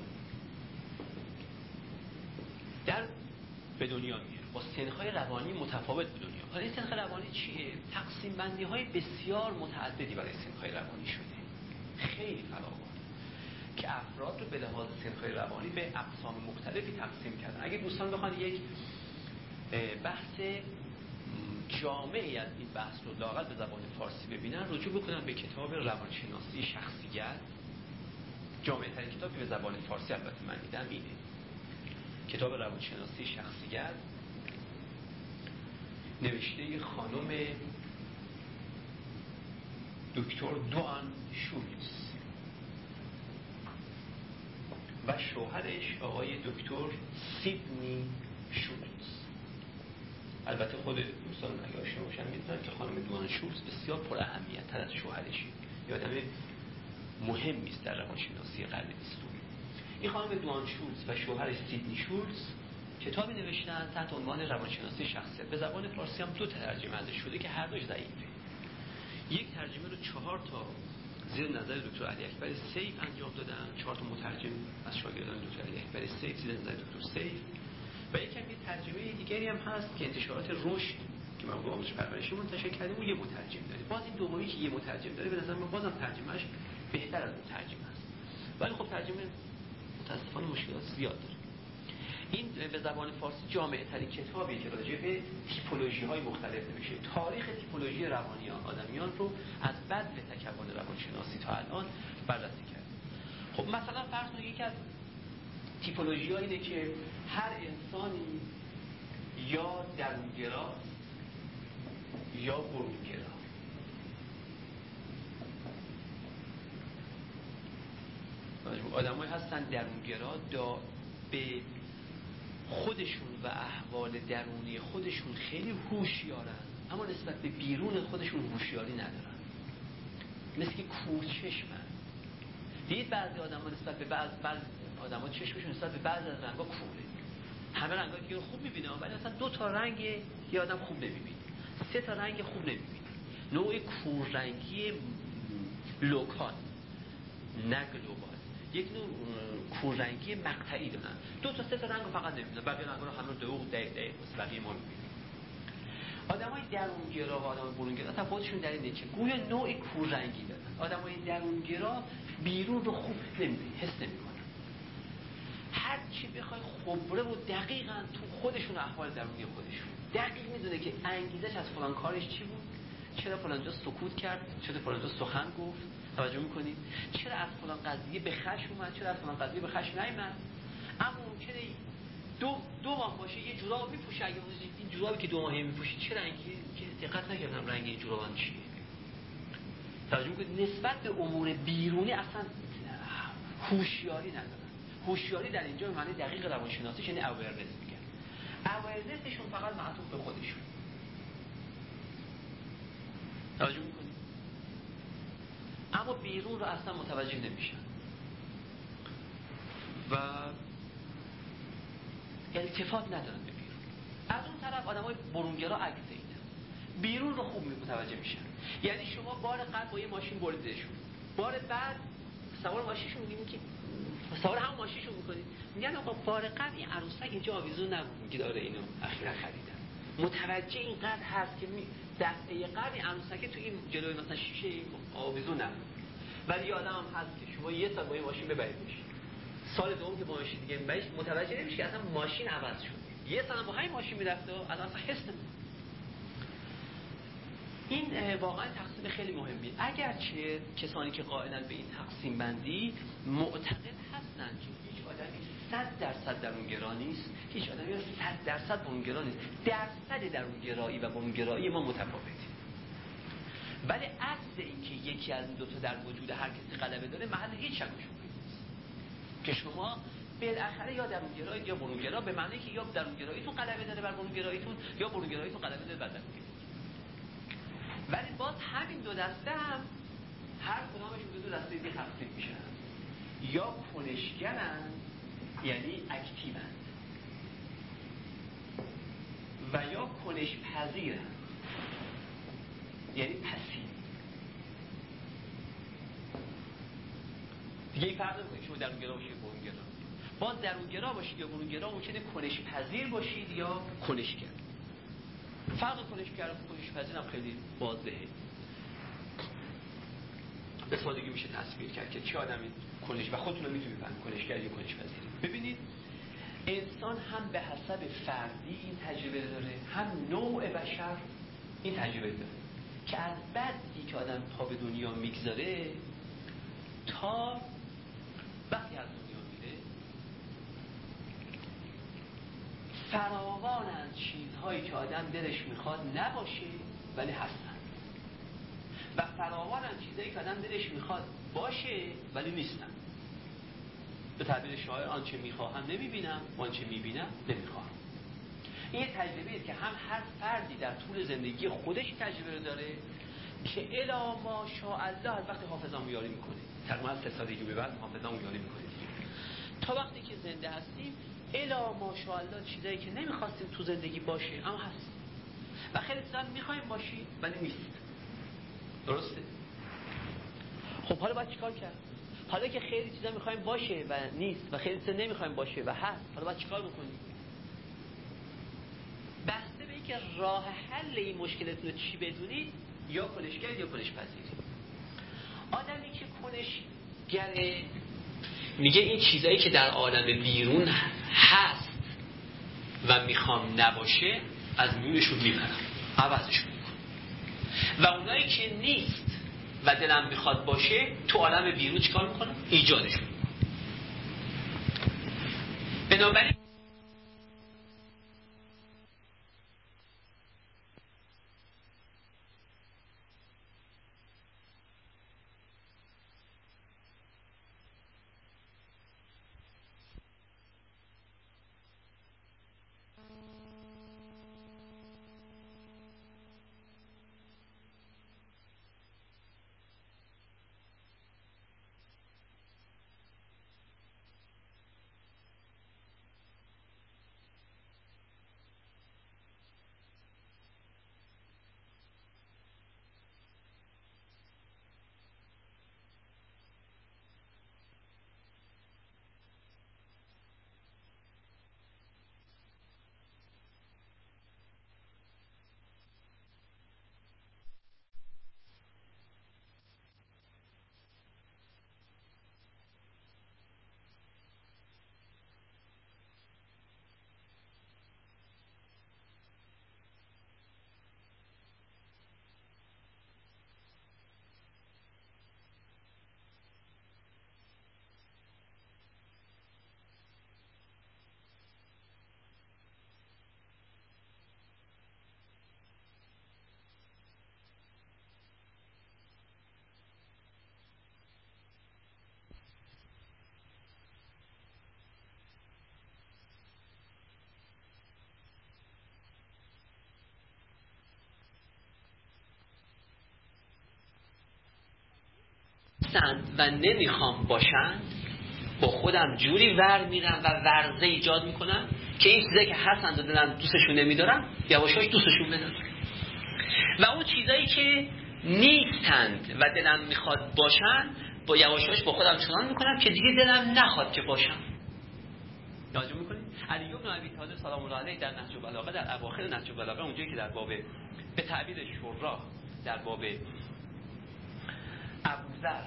Speaker 1: در به دنیا میاد با سلخ‌های روانی متفاوت به دنیا. حالا این سلخ روانی چیه؟ تقسیم بندی های بسیار متعددی برای سلخ‌های روانی شده، خیلی فراوان، که افراد رو به لحاظ سلخ‌های روانی به اقسام مختلفی تقسیم کردن. اگه دوستان بخوان یک بحث جامعی از این بحث رو لااقل به زبان فارسی ببینن، رجوع بکنن به کتاب روانشناسی شخصیت. جامعه ترین کتابی به زبان فارسی البته من دیدم اینه، کتاب روانشناسی شخصیت نوشته خانم دکتر دوان شولز و شوهرش آقای دکتر سیدنی شولز. البته خود دوستان اگه آشنا باشن میدونن که خانم دوان شولز بسیار پر اهمیت تر از شوهرشه، یه آدم مهمی است در روانشناسی قرن بیستم. این خانم دوان شولز و شوهرش سیدنی شولز کتابی نوشتن تحت عنوان روانشناسی شخصیت. به زبان فارسی هم دو ترجمه ازش شده که هر دوش ضعیفه. یک ترجمه رو چهار تا زیر نظر دکتر علی اکبر سیف انجام دادن، چهار تا مترجم از شاگردان دکتر علی اکبر سیف زیر نظر دکتر سیف، و یکم یه ترجمه دیگری هم هست که انتشارات رشد که ما با آموزش پرورشی منتشر کردیم اون یه مترجم داره. باز این دومی که یه مترجم داره به نظر من بازم ترجمهش بهتر از اون ترجمه است. ولی خب ترجمه متاسفانه مشکلات زیاد داره. این به زبان فارسی جامعه ترین کتابی که راجع به تیپولوژی های مختلف نمیشه. تاریخ تیپولوژی روانیان آدمیان رو از بعد به تکون روانشناسی تا الان بررسی کرد. خب مثلا فرض کنید یکی از تیپولوژی ها اینه که هر انسانی یا درونگرا یا برونگرا. آدمایی هستن درونگرا دا به خودشون و احوال درونی خودشون خیلی هوشیارن اما نسبت به بیرون خودشون هوشیاری ندارن. مثل که کورچشمن. دید بعضی آدم‌ها نسبت به بعض بعض آدم‌ها چشمشون نسبت به بعضی از رنگا کوره. همه رنگا دیگه رو خوب می‌بینه ولی مثلا دو تا رنگ یه آدم خوب نمی‌بینه. سه تا رنگ خوب نمی‌بینه. نوع کوررنگی لوکال نه گلوبال. یک نوع کوررنگی مقطعی دارن. دو تا سه تا رنگو فقط نمی‌بینن. بقیه رنگا رو همون دو دقیق دقیق واسه بقیه ما می‌بینیم. آدمای درونگرا و آدمای برونگرا تفاوتشون در اینه که گویا نوع کوررنگی دارن. آدمای درونگرا بیرون رو خوب نمی‌بینن، حس نمی‌کنن. هر چی بخوای خبره و دقیقاً تو خودشون احوال درونی خودشون دقیق میدونه که انگیزش از فلان کارش چی بود، چرا فلان جا سکوت کرد، چرا فلان جا سخن گفت. توجه می‌کنید؟ چرا از فلان قضیه به خشم اومد، چرا از فلان قضیه به خشم نیامد. اما ممکنه دو دو ماه باشه یه جوراب میپوشه، اگه این جورابی که دو ماهه میپوشه چه رنگی که دقت نکردم رنگ این جورابم چیه. توجه می‌کنید؟ نسبت به امور بیرونی اصلا هوشیاری ندارن. هوشیاری در اینجا به معنی دقیق روانشناسیش یعنی اویرنس میگن. اویرنسشون فقط معطوف به خودشون. توجه می‌کنید؟ اما بیرون رو اصلا متوجه نمیشن. و التفات ندارن به بیرون. از اون طرف آدمای برونگرا عکس اینه. بیرون رو خوب متوجه میشن. یعنی شما بار قبل با یه ماشین بریدشون. بار بعد سوار ماشینشون میگین که سوار هم ماشینشون میکنید. میگن آقا بار قبل این عروسک اینجا آویزون نبود. میگه داره اینو اخیرا خریدم. متوجه اینقدر هست که می دفعه قبل این عروسک تو این جلوی مثلا شیشه آویزون نبود. ولی یه آدم هم هست که شما یه سال با این ماشین ببریدش. سال دوم که با ماشین دیگه میبریش متوجه نمیشه که اصلا ماشین عوض شد. یه سال با همین ماشین میرفته و الان اصلا حس نمیکنه. این واقعا تقسیم خیلی مهمیه. اگرچه کسانی که قائلن به این تقسیم بندی معتقد هستن که هیچ آدمی صد درصد درونگرا نیست، هیچ آدمی صد درصد برونگرا نیست. درصد درونگرایی و برونگرایی ما متفاوته. ولی عکس این که یکی از این دو تا در وجود هر کسی غلبه داره محل هیچ شک و شبهه‌ای نیست. که شما بالاخره یا درونگرا یا برونگرا به معنی که یا درونگراییتون غلبه داره بر برونگراییتون یا برونگراییتون غلبه داره بر درونگراییتون. ولی باز همین دو دسته هم هر کدامشون به دو دسته دیگه تقسیم میشن. یا کنشگرن یعنی اکتیون و یا کنش پذیرن یعنی پسیو. دیگه این فرق نمی‌کنه شما درونگرا باشید یا برونگرا. باز درونگرا باشید یا برونگرا ممکنه کنش پذیر باشید یا کنشگر. فرق کنشگر و کنش پذیر هم خیلی واضحه. به سادگی میشه تصویر کرد که چه آدمی کنش و خودتون رو میتونید بفهمید کنشگر یا کنش پذیر. ببینید انسان هم به حسب فردی این تجربه داره، هم نوع بشر این تجربه داره که از بعدی که آدم پا به دنیا میگذاره تا وقتی از دنیا میره فراوان از چیزهایی که آدم دلش میخواد نباشه ولی هستن و فراوان از چیزهایی که آدم دلش میخواد باشه ولی نیستن. به تعبیر شاعر آنچه میخواهم نمیبینم و آنچه میبینم نمیخواهم. این تجربه است که هم هر فردی در طول زندگی خودش تجربه داره که الا ما شاء الله از وقتی حافظه‌مون یاری میکنه تقریبا سه سالگی به بعد حافظه‌مون یاری میکنه تا وقتی که زنده هستیم الا ما شاء الله چیزایی که نمیخواستیم تو زندگی باشه اما هست و خیلی چیزا میخوایم باشیم ولی نیست. درسته؟ خب حالا باید چیکار کرد؟ حالا که خیلی چیزا میخوایم باشه و نیست و خیلی چیزا نمیخوایم باشه و هست حالا باید چیکار بکنیم؟ که راه حل این مشکلتون رو چی بدونید، یا کنشگر یا کنش پذیر. آدمی که کنشگره میگه این چیزایی که در عالم بیرون هست و میخوام نباشه از میونشون میبرم، عوضشون میکنم، و اونایی که نیست و دلم میخواد باشه تو عالم بیرون چیکار میکنم؟ ایجادشون میکنم. بنابراین و نمیخوام باشند با خودم جوری ور میرم و ورزه ایجاد میکنم که این چیزایی که هستند و دلم دوستشون نمیدارم یواشاش دوستشون بدارم، و اون چیزایی که نیستند و دلم میخواد باشن با یواشاش با خودم چنان میکنم که دیگه دلم نخواد که باشم. توجه میکنید؟ علی بن ابی طالب سلام الله علیه در نهج البلاغه، در اواخر نهج البلاغه، اونجایی که در باب به تعبیر شورا در باب ابوذر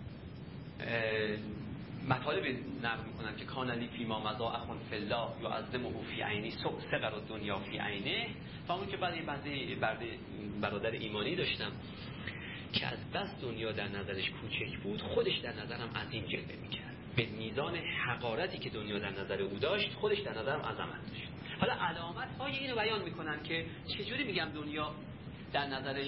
Speaker 1: مطالب نقل میکنن که کان لی فی ما مضا اخون فی الله یعظمه فی عینی صغر الدنیا فی عینه. فهمون که بعد یه بنده برادر ایمانی داشتم که از بس دنیا در نظرش کوچک بود، خودش در نظرم عظیم جلوه میکرد. به میزان حقارتی که دنیا در نظر او داشت خودش در نظرم عظمت داشت. حالا علامت های اینو بیان میکنن که چجوری میگم دنیا در نظرش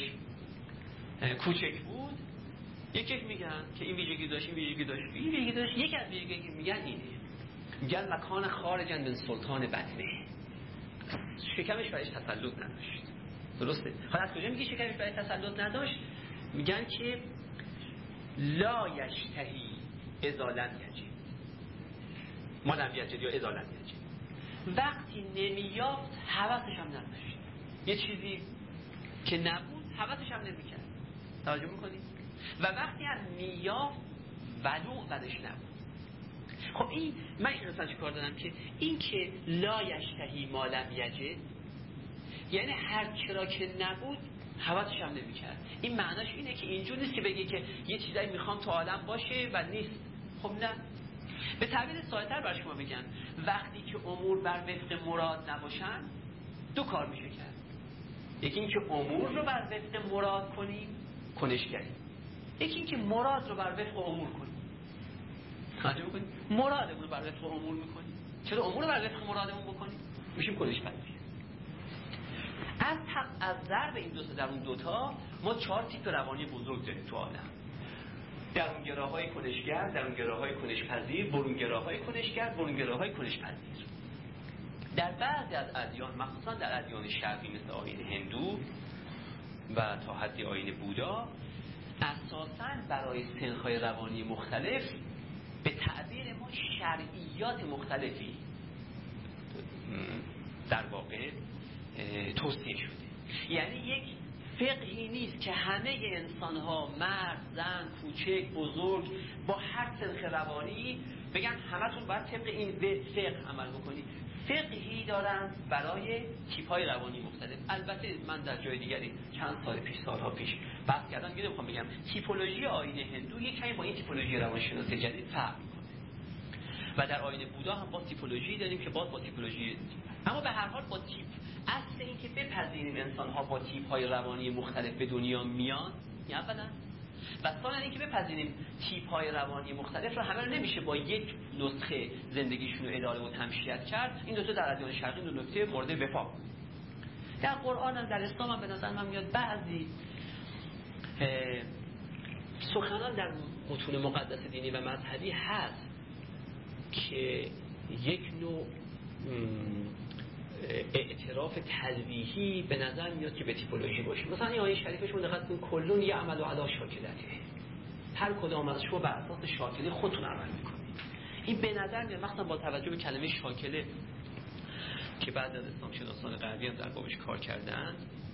Speaker 1: کوچک بود. یکی میگن که این ویژگی داشت، این ویژگی داشت، این ویژگی داشت. یکی از ویژگی که میگن اینه، میگن مکان خارجن من سلطان بطنه، شکمش برایش تسلط نداشت. درسته؟ حالا از کجا میگه شکمش برایش تسلط نداشت؟ میگن که لا یشتهی اذا لم یجد، ما لم یجد یا اذا لم یجد، وقتی نمیافت هوسش هم نداشت. یه چیزی که نبود هوسش هم نمیکرد. توجه میکنید؟ و وقتی هم میافت ولو بدش نبود. خب این من این اصلا چه کار دارم که این که لا یشتهی ما لم یجد یعنی هر چرا که نبود هوسش هم نمیکرد. این معناش اینه که اینجور نیست که بگی که یه چیزایی میخوام تو عالم باشه و نیست. خب نه، به تعبیر ساده‌تر بر شما بگم، وقتی که امور بر وفق مراد نباشن دو کار میشه کرد. یکی این که امور رو بر وفق مراد کنیم، کنشگری. یکی این که مراد رو بر وفق امور کنیم. توجه بکنید، مرادمون رو بر وفق امور میکنیم. چرا امور رو بر وفق مرادمون بکنیم؟ میشیم کنش پذیر. از حق از ضرب این دو تا در اون دوتا ما چهار تیپ روانی بزرگ داریم تو عالم. درونگراهای کنشگر، درونگراهای کنشپذیر، برونگراهای کنشگر، برونگراهای کنشپذیر. در بعضی از ادیان، مخصوصا در ادیان شرقی مثل آیین هندو و تا حدی آیین بودا، اساساً برای سنخ‌های روانی مختلف به تعبیر ما شرعیات مختلفی در واقع توصیه شده. یعنی یک فقهی نیست که همه انسان‌ها، مرد، زن، کوچک، بزرگ، با هر سنخ روانی بگن همتون باید طبق این فقه عمل بکنید. فقهی دارن برای تیپ‌های روانی مختلف. البته من در جای دیگری چند سال پیش سالها پیش بحث کردم، میگم میخوام بگم تیپولوژی آیین هندو یک کمی با این تیپولوژی روانشناسی جدید فرق می‌کنه و در آیین بودا هم با تیپولوژی داریم که باز با تیپولوژی، اما به هر حال با تیپ اصل این که بپذیریم انسان‌ها با تیپ‌های روانی مختلف به دنیا میان، یا اولا و ثانیا اینکه بپذیریم تیپ‌های روانی مختلف رو همه رو نمیشه با یک نسخه زندگیشون رو اداره و تمشیت کرد. این دو تا در ادیان شرقی دو نکته مورد وفاق. در قرآن هم در اسلام هم به نظر من میاد بعضی سخنان در متون مقدس دینی و مذهبی هست که یک نوع اعتراف تلویحی به نظر میاد که به تیپولوژی باشه. مثلا این آیه شریفشون دقت کن کلون یعمل علی شاکلته، هر کدام از شما بر اساس شاکله خودتون عمل میکنید. این به نظر میاد مثلا با توجه به کلمه شاکله که بعد از اسلام شناسان غربی هم در بابش کار کردن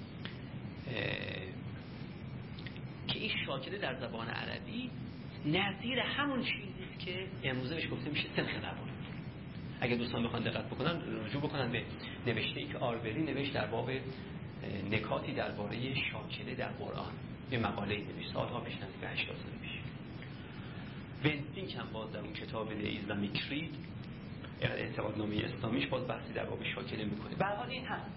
Speaker 1: که این شاکله در زبان عربی نظیر همون چیزی است که امروزه بهش گفته میشه سنخ روانی. اگه دوستان بخوان دقت بکنن رجوع بکنن به نوشته‌ای که آربری نوشت در باب نکاتی درباره شاکله در قرآن، یه مقاله‌ای نوشت سالها پیش، نزدیک هشتاد سال پیش. ونستینگ هم باز در اون کتاب اسلامیک کرید اعتقادنامه اسلامیش باز بحثی در باب شاکله میکنه. به هر حال این هست.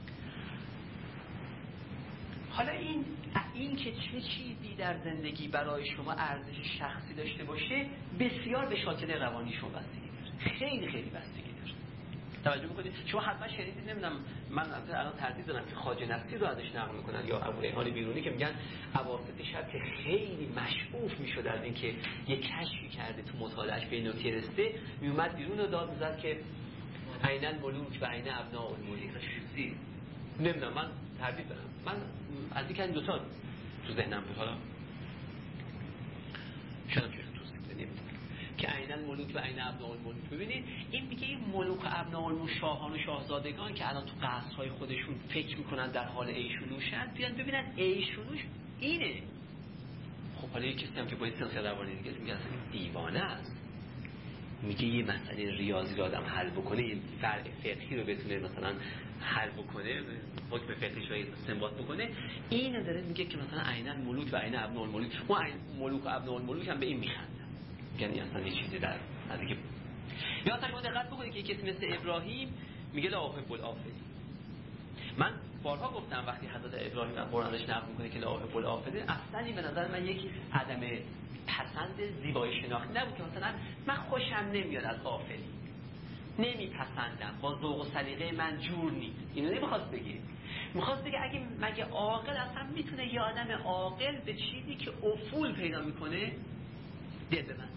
Speaker 1: حالا این این که چه چیزی در زندگی برای شما ارزش شخصی داشته باشه بسیار به شاکله روانی شما بستگی داره، خیلی خیلی بستگی داره. توجه بکنید شما حتما شنیدید، نمیدونم من الان تردید دارم که خواجه نصیر رو ازش نقل میکنن یا ابو ریحان بیرونی که میگن اواسط شب که خیلی مشعوف میشد از اینکه یک کشفی کرده تو مطالعهش به نکته رسیده، میومد بیرون و داد میزد که عین الملوک و عین ابناء الملوک. شوزی نمیدونم، من تردید دارم، من از این دو تا تو ذهنم بود، حالا شاید چه توصیف بدیم که عین الملوک و عین ابناء الملوک. ببینید این میگه این ملوک و ابناء الملوک، شاهان و شاهزادگان که الان تو قصرهای خودشون فکر میکنن در حال عیش و نوشن، بیان ببینن عیش و نوش اینه. خب حالا یک کسی هم که با این سنخ روانی دیگه میگه اصلا دیوانه است، میگه یه مسئله ریاضی رو آدم حل بکنه، یه فرع فقهی رو بتونه مثلا حل بکنه، حکم فقهیش رو استنباط بکنه، اینو داره میگه که مثلا عین الملوک و عین ابناء الملوک. ما ملوک و ابناء الملوک هم به این میخندن، یعنی اصلا یه چیزی در نزدیک. یا اصلا شما دقت بکنید که کسی مثل ابراهیم میگه لا احب الافلین. من بارها گفتم وقتی حضرت ابراهیم از قرآنش نقل میکنه که لا احب الافلین، اصلا این به نظر من یکی عدم پسند زیبایی شناختی نبود که مثلا من خوشم نمیاد از غافلی، نمیپسندم، با ذوق و سلیقه من جور نیست. اینو نمیخواست بگه، میخواست بگه اگه مگه عاقل اصلا میتونه یه آدم عاقل به چیزی که افول پیدا میکنه دل ببنده؟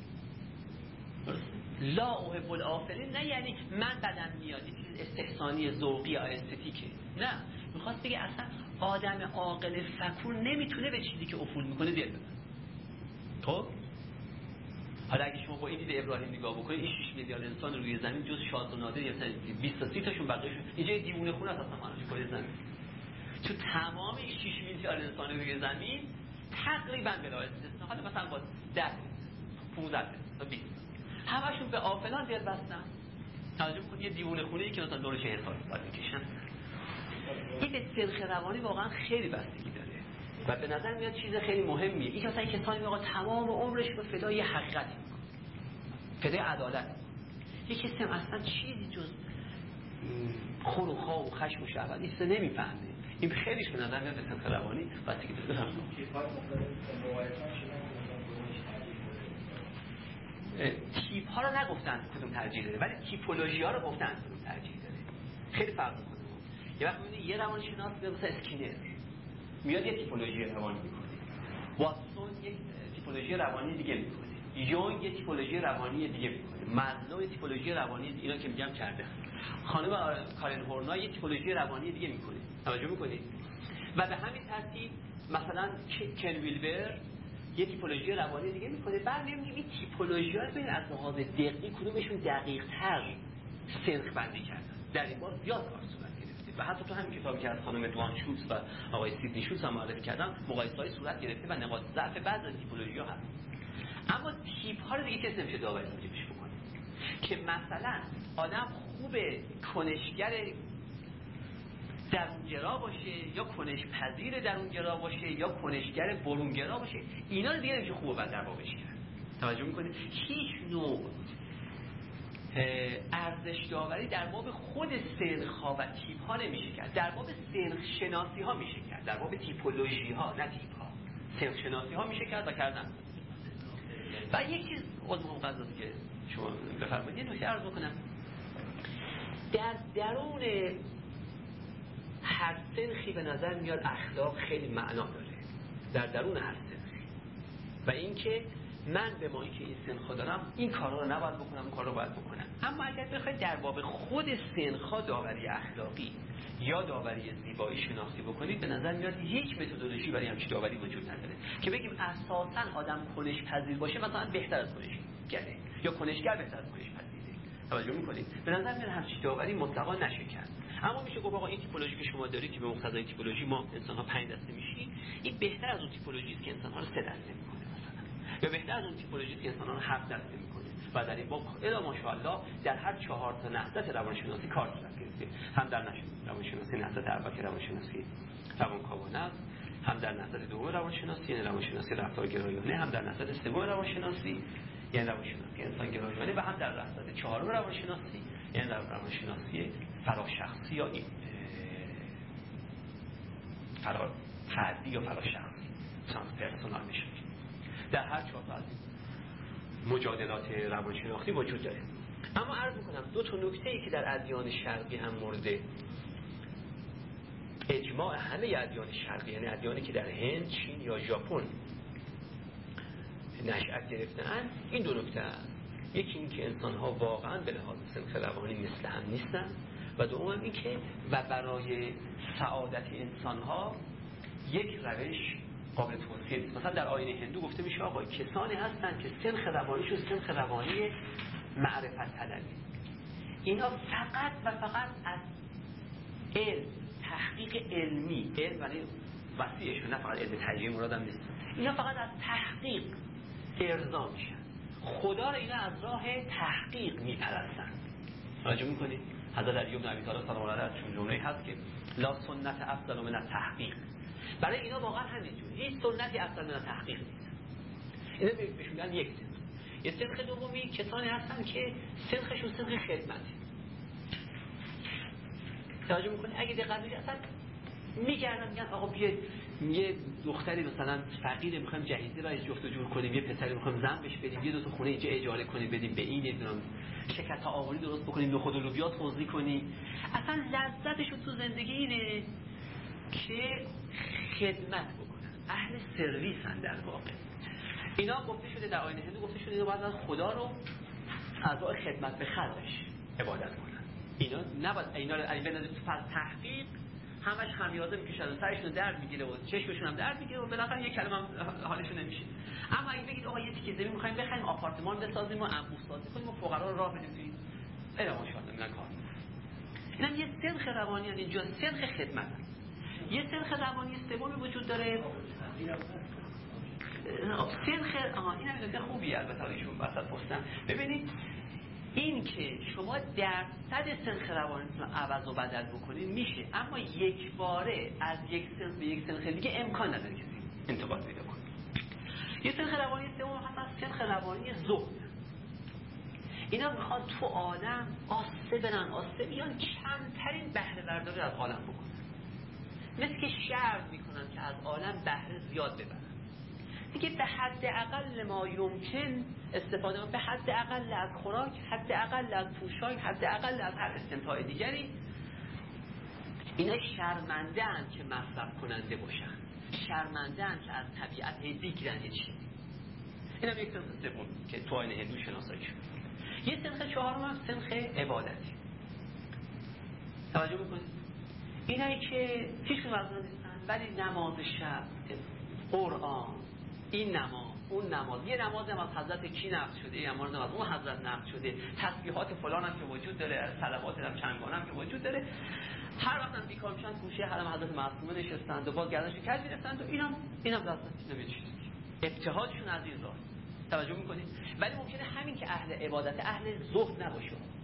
Speaker 1: لا احب الافلین نه یعنی من بدم میاد این چیز استحسانی ذوقی یا استتیکه، نه، میخواست بگه اصلا آدم عاقل فکور نمیتونه به چیزی که افول میکنه دل ببنده. خب حالا اگه شما با این دید ابراهیم نگاه بکنید، این شش میلیارد انسان روی زمین جز شاد و نادر مثلا بیست تا سی تاشون بقیه‌شون اینجا دیوونه خونه است اصلا معنیش کره زمین. تو تمام این شش میلیارد انسان روی زمین تقریبا بلا استثنا، حالا مثلا با ده پانزده تا بیست همشون به آفلان دل بستن. توجه کنید یه دیوونه خونه‌ای که مثلا دورش حساب باید میکشن. این به سلخ روانی واقعا خیلی بستگی داره و به نظر میاد چیز خیلی مهمیه. این که مثلا کسانی میگه تمام عمرش به فدای حقیقت میکنه، فدای عدالت. یک کسی هم اصلا چیزی جز خروخا و خشم و شهوت ایست نمیفهمه. این خیلیش به نظر میاد به سلخ روانی بستگی داره. تیپ ها رو نگفتن کدوم ترجیح داره، ولی تیپولوژی ها رو گفتن کدوم ترجیح داره. خیلی فرق میکنه. یه وقت میبینی یه روانشناس مثل اسکینر میاد یه تیپولوژی روانی میکنه، واتسون یک تیپولوژی روانی دیگه میکنه، یونگ یک تیپولوژی روانی دیگه میکنه، مازلو یک تیپولوژی روانی، اینا که میگم کرده، خانم کارن هورنا یک تیپولوژی روانی دیگه میکنه. توجه میکنید؟ و به همین ترتیب مثلا کن ویلبر یه تیپولوژی روانی دیگه میکنه. بعد میبینیم این تیپولوژی‌ها رو ببین از لحاظ دقیق کدومشون دقیق‌تر سنخ بندی کردن. در این بار زیاد کار صورت گرفته و حتی تو همین کتابی که از خانم دوان شولز و آقای سیدنی شولز هم معرفی کردن مقایسه‌های صورت گرفته و نقاط ضعف بعضی از تیپولوژی‌ها هست. اما تیپ‌ها رو دیگه کسی نمیشه داوری راجعش بکنه که مثلا آدم خوبه کنشگر درونگرا باشه یا کنش پذیر درونگرا باشه یا کنشگر برونگرا باشه، اینا رو دیگه نمیشه خوب و بد در بابش کرد. توجه میکنید؟ هیچ نوع ارزش داوری در باب خود سنخ‌ها و تیپ‌ها نمیشه کرد، در باب سنخ شناسی ها میشه کرد، در باب تیپولوژی ها نه تیپ ها، سنخ شناسی ها میشه کرد و کردن. و یک چیز عذر مقدس که شما بفرمایید یه نکته عرض بکنم، در درون هر سنخی به نظر میاد اخلاق خیلی معنا داره، در درون هر سنخی، و اینکه من به ما اینکه این سنخ‌ها دارم این کارا رو نباید بکنم، اون کارا رو باید بکنم. اما اگر بخواید در باب خود سنخ‌ها داوری اخلاقی یا داوری زیبایی شناختی بکنید، به نظر میاد هیچ متدولوژی برای همچین داوری وجود نداره که بگیم اساساً آدم کنش پذیر باشه مثلا بهتر از کنشگره یا کنشگر بهتر از کنش پذیره. توجه می‌کنید؟ به نظر میاد همچین داوری مطلقاً نشه کرد. اما میشه گفت آقا این تیپولوژی که شما دارید که به مقتضای تیپولوژی ما انسان‌ها پنج دسته میشیم، این بهتر از اون تیپولوژی است که انسان‌ها رو سه دسته می‌کنه مثلا، یا بهتر از اون تیپولوژی است که انسان‌ها رو هفت دسته می‌کنه. و در این باب الا ماشاءالله در هر چهار تا نهضت روانشناسی کار صورت گرفته، هم در روانشناسی نهضت اول که روانشناسی روانکاوانه است، هم در نهضت دوم روانشناسی یعنی روانشناسی رفتارگرایانه، هم در نهضت سوم روانشناسی یعنی روانشناسی انسانگرایانه، و هم در نهضت چهارم روانشناسی یعنی در روانشناسی فراشخصی یا این فرا فردی یا فراشخصی ترانسپرسونال میشه. در هر چهار تا از مجادلات روانشناختی وجود داره. اما عرض میکنم دو تا نکته‌ای که در ادیان شرقی هم مورد اجماع همه ادیان شرقی، یعنی ادیانی که در هند، چین یا ژاپن نشأت گرفته‌اند، این دو نکته است. یکی این که انسان‌ها واقعاً به لحاظ سنخ روانی مثل هم نیستن، و دوم این که و برای سعادت انسان‌ها یک روش قابل توصیه نیست. مثلا در آیین هندو گفته میشه آقا کسانی هستن که سنخ روانیشون سنخ روانی معرفت طلبی، اینا فقط و فقط از علم، تحقیق علمی، علم ولی وسیعشون نه فقط علم تجربی مرادم نیست، اینا فقط از تحقیق ارضا میشن، خدا رو اینا از راه تحقیق میپرستن. توجه میکنید؟ حضرت علی بن ابی طالب سلام الله علیه چون جمله‌ای هست که لا سنت افضل من التحقیق، برای اینا واقعا همینجور، هیچ سنتی افضل من تحقیق نیست. اینا بهش میگن یک سنخ. یه سنخ دومی کسانی هستن که سنخشون سنخ خدمته. توجه میکنید؟ اگه دقت کنید اصلا میگردن میگن آقا بیا یه دختری مثلا فقیره میخوایم جهیزی را جفت و جور کنیم، یه پسری میخوایم زن بهش بدیم، یه دو تا خونه اینجا اجاره کنیم بدیم به این، نمیدونم شکست آوری درست بکنیم، نخود و لوبیا توزیع کنیم. اصلا لذتشون تو زندگی اینه که خدمت بکنن، اهل سرویسن در واقع. اینا گفته شده در آیین هندو گفته شده اینا باید از خدا رو از راه خدمت به خلقش عبادت کنن. اینا نباید اینا رو به نظر تحقیق همش خمیازه میکشن، سرشون درد میگیره و چشمشون هم درد میگیره و بالاخره یک کلمه هم حالشون نمیشه. اما اگه بگید آقا یه تیکه زمین می‌خوایم بخریم، آپارتمان بسازیم و انبوه سازی کنیم و فقرا رو راه بدیم توی الا ماشاءالله میگن کار. اینا یه سنخ روانی ان، اینجا سنخ خدمت هست. یه سنخ روانی سومی وجود داره، سنخ آها این هم نکته خوبیه البته ایشون وسط پستن. ببینید این که شما درصد سنخ روانیتون رو عوض و بدل بکنید میشه، اما یک باره از یک سنخ به یک سنخ دیگه امکان نداره کسی انتقال پیدا کنه. یه سنخ روانی سوم هست سنخ روانی زهد. اینا میخوان تو عالم آسته برن آسته بیان، کمترین بهره برداری از عالم بکنن، مثل که شرط میکنن که از عالم بهره زیاد ببرن دیگه، به حد اقل ما یمکن استفاده کنن، به حد اقل از خوراک، حد اقل از پوشاک، حد اقل از هر استمتاع دیگری. اینا شرمنده اند که مصرف کننده باشن، شرمنده اند که از طبیعت بگیرن یه چیزی. این هم یک سنخ سوم که تو آیین هندو شناسایی شد. یه سنخ چهارم هم سنخ عبادتی. توجه میکنید؟ اینایی که هیچ وزن نیستن ولی نماز شب، قرآن، این نماز، اون نماز، یه نماز هم از حضرت کی نقل شده، یه نماز هم از اون حضرت نقل شده، تسبیحات فلان هم که وجود داره، صلوات هم چندگانه هم که وجود داره. هر وقت هم بیکار میشن گوشه حرم حضرت معصومه نشستند و باز گردنشون کج میرسند و اینم اینم لازم نمیشه. ابتهاجشون از این راه. توجه میکنید؟ ولی ممکنه همین که اهل عبادت، اهل زهد نباشه.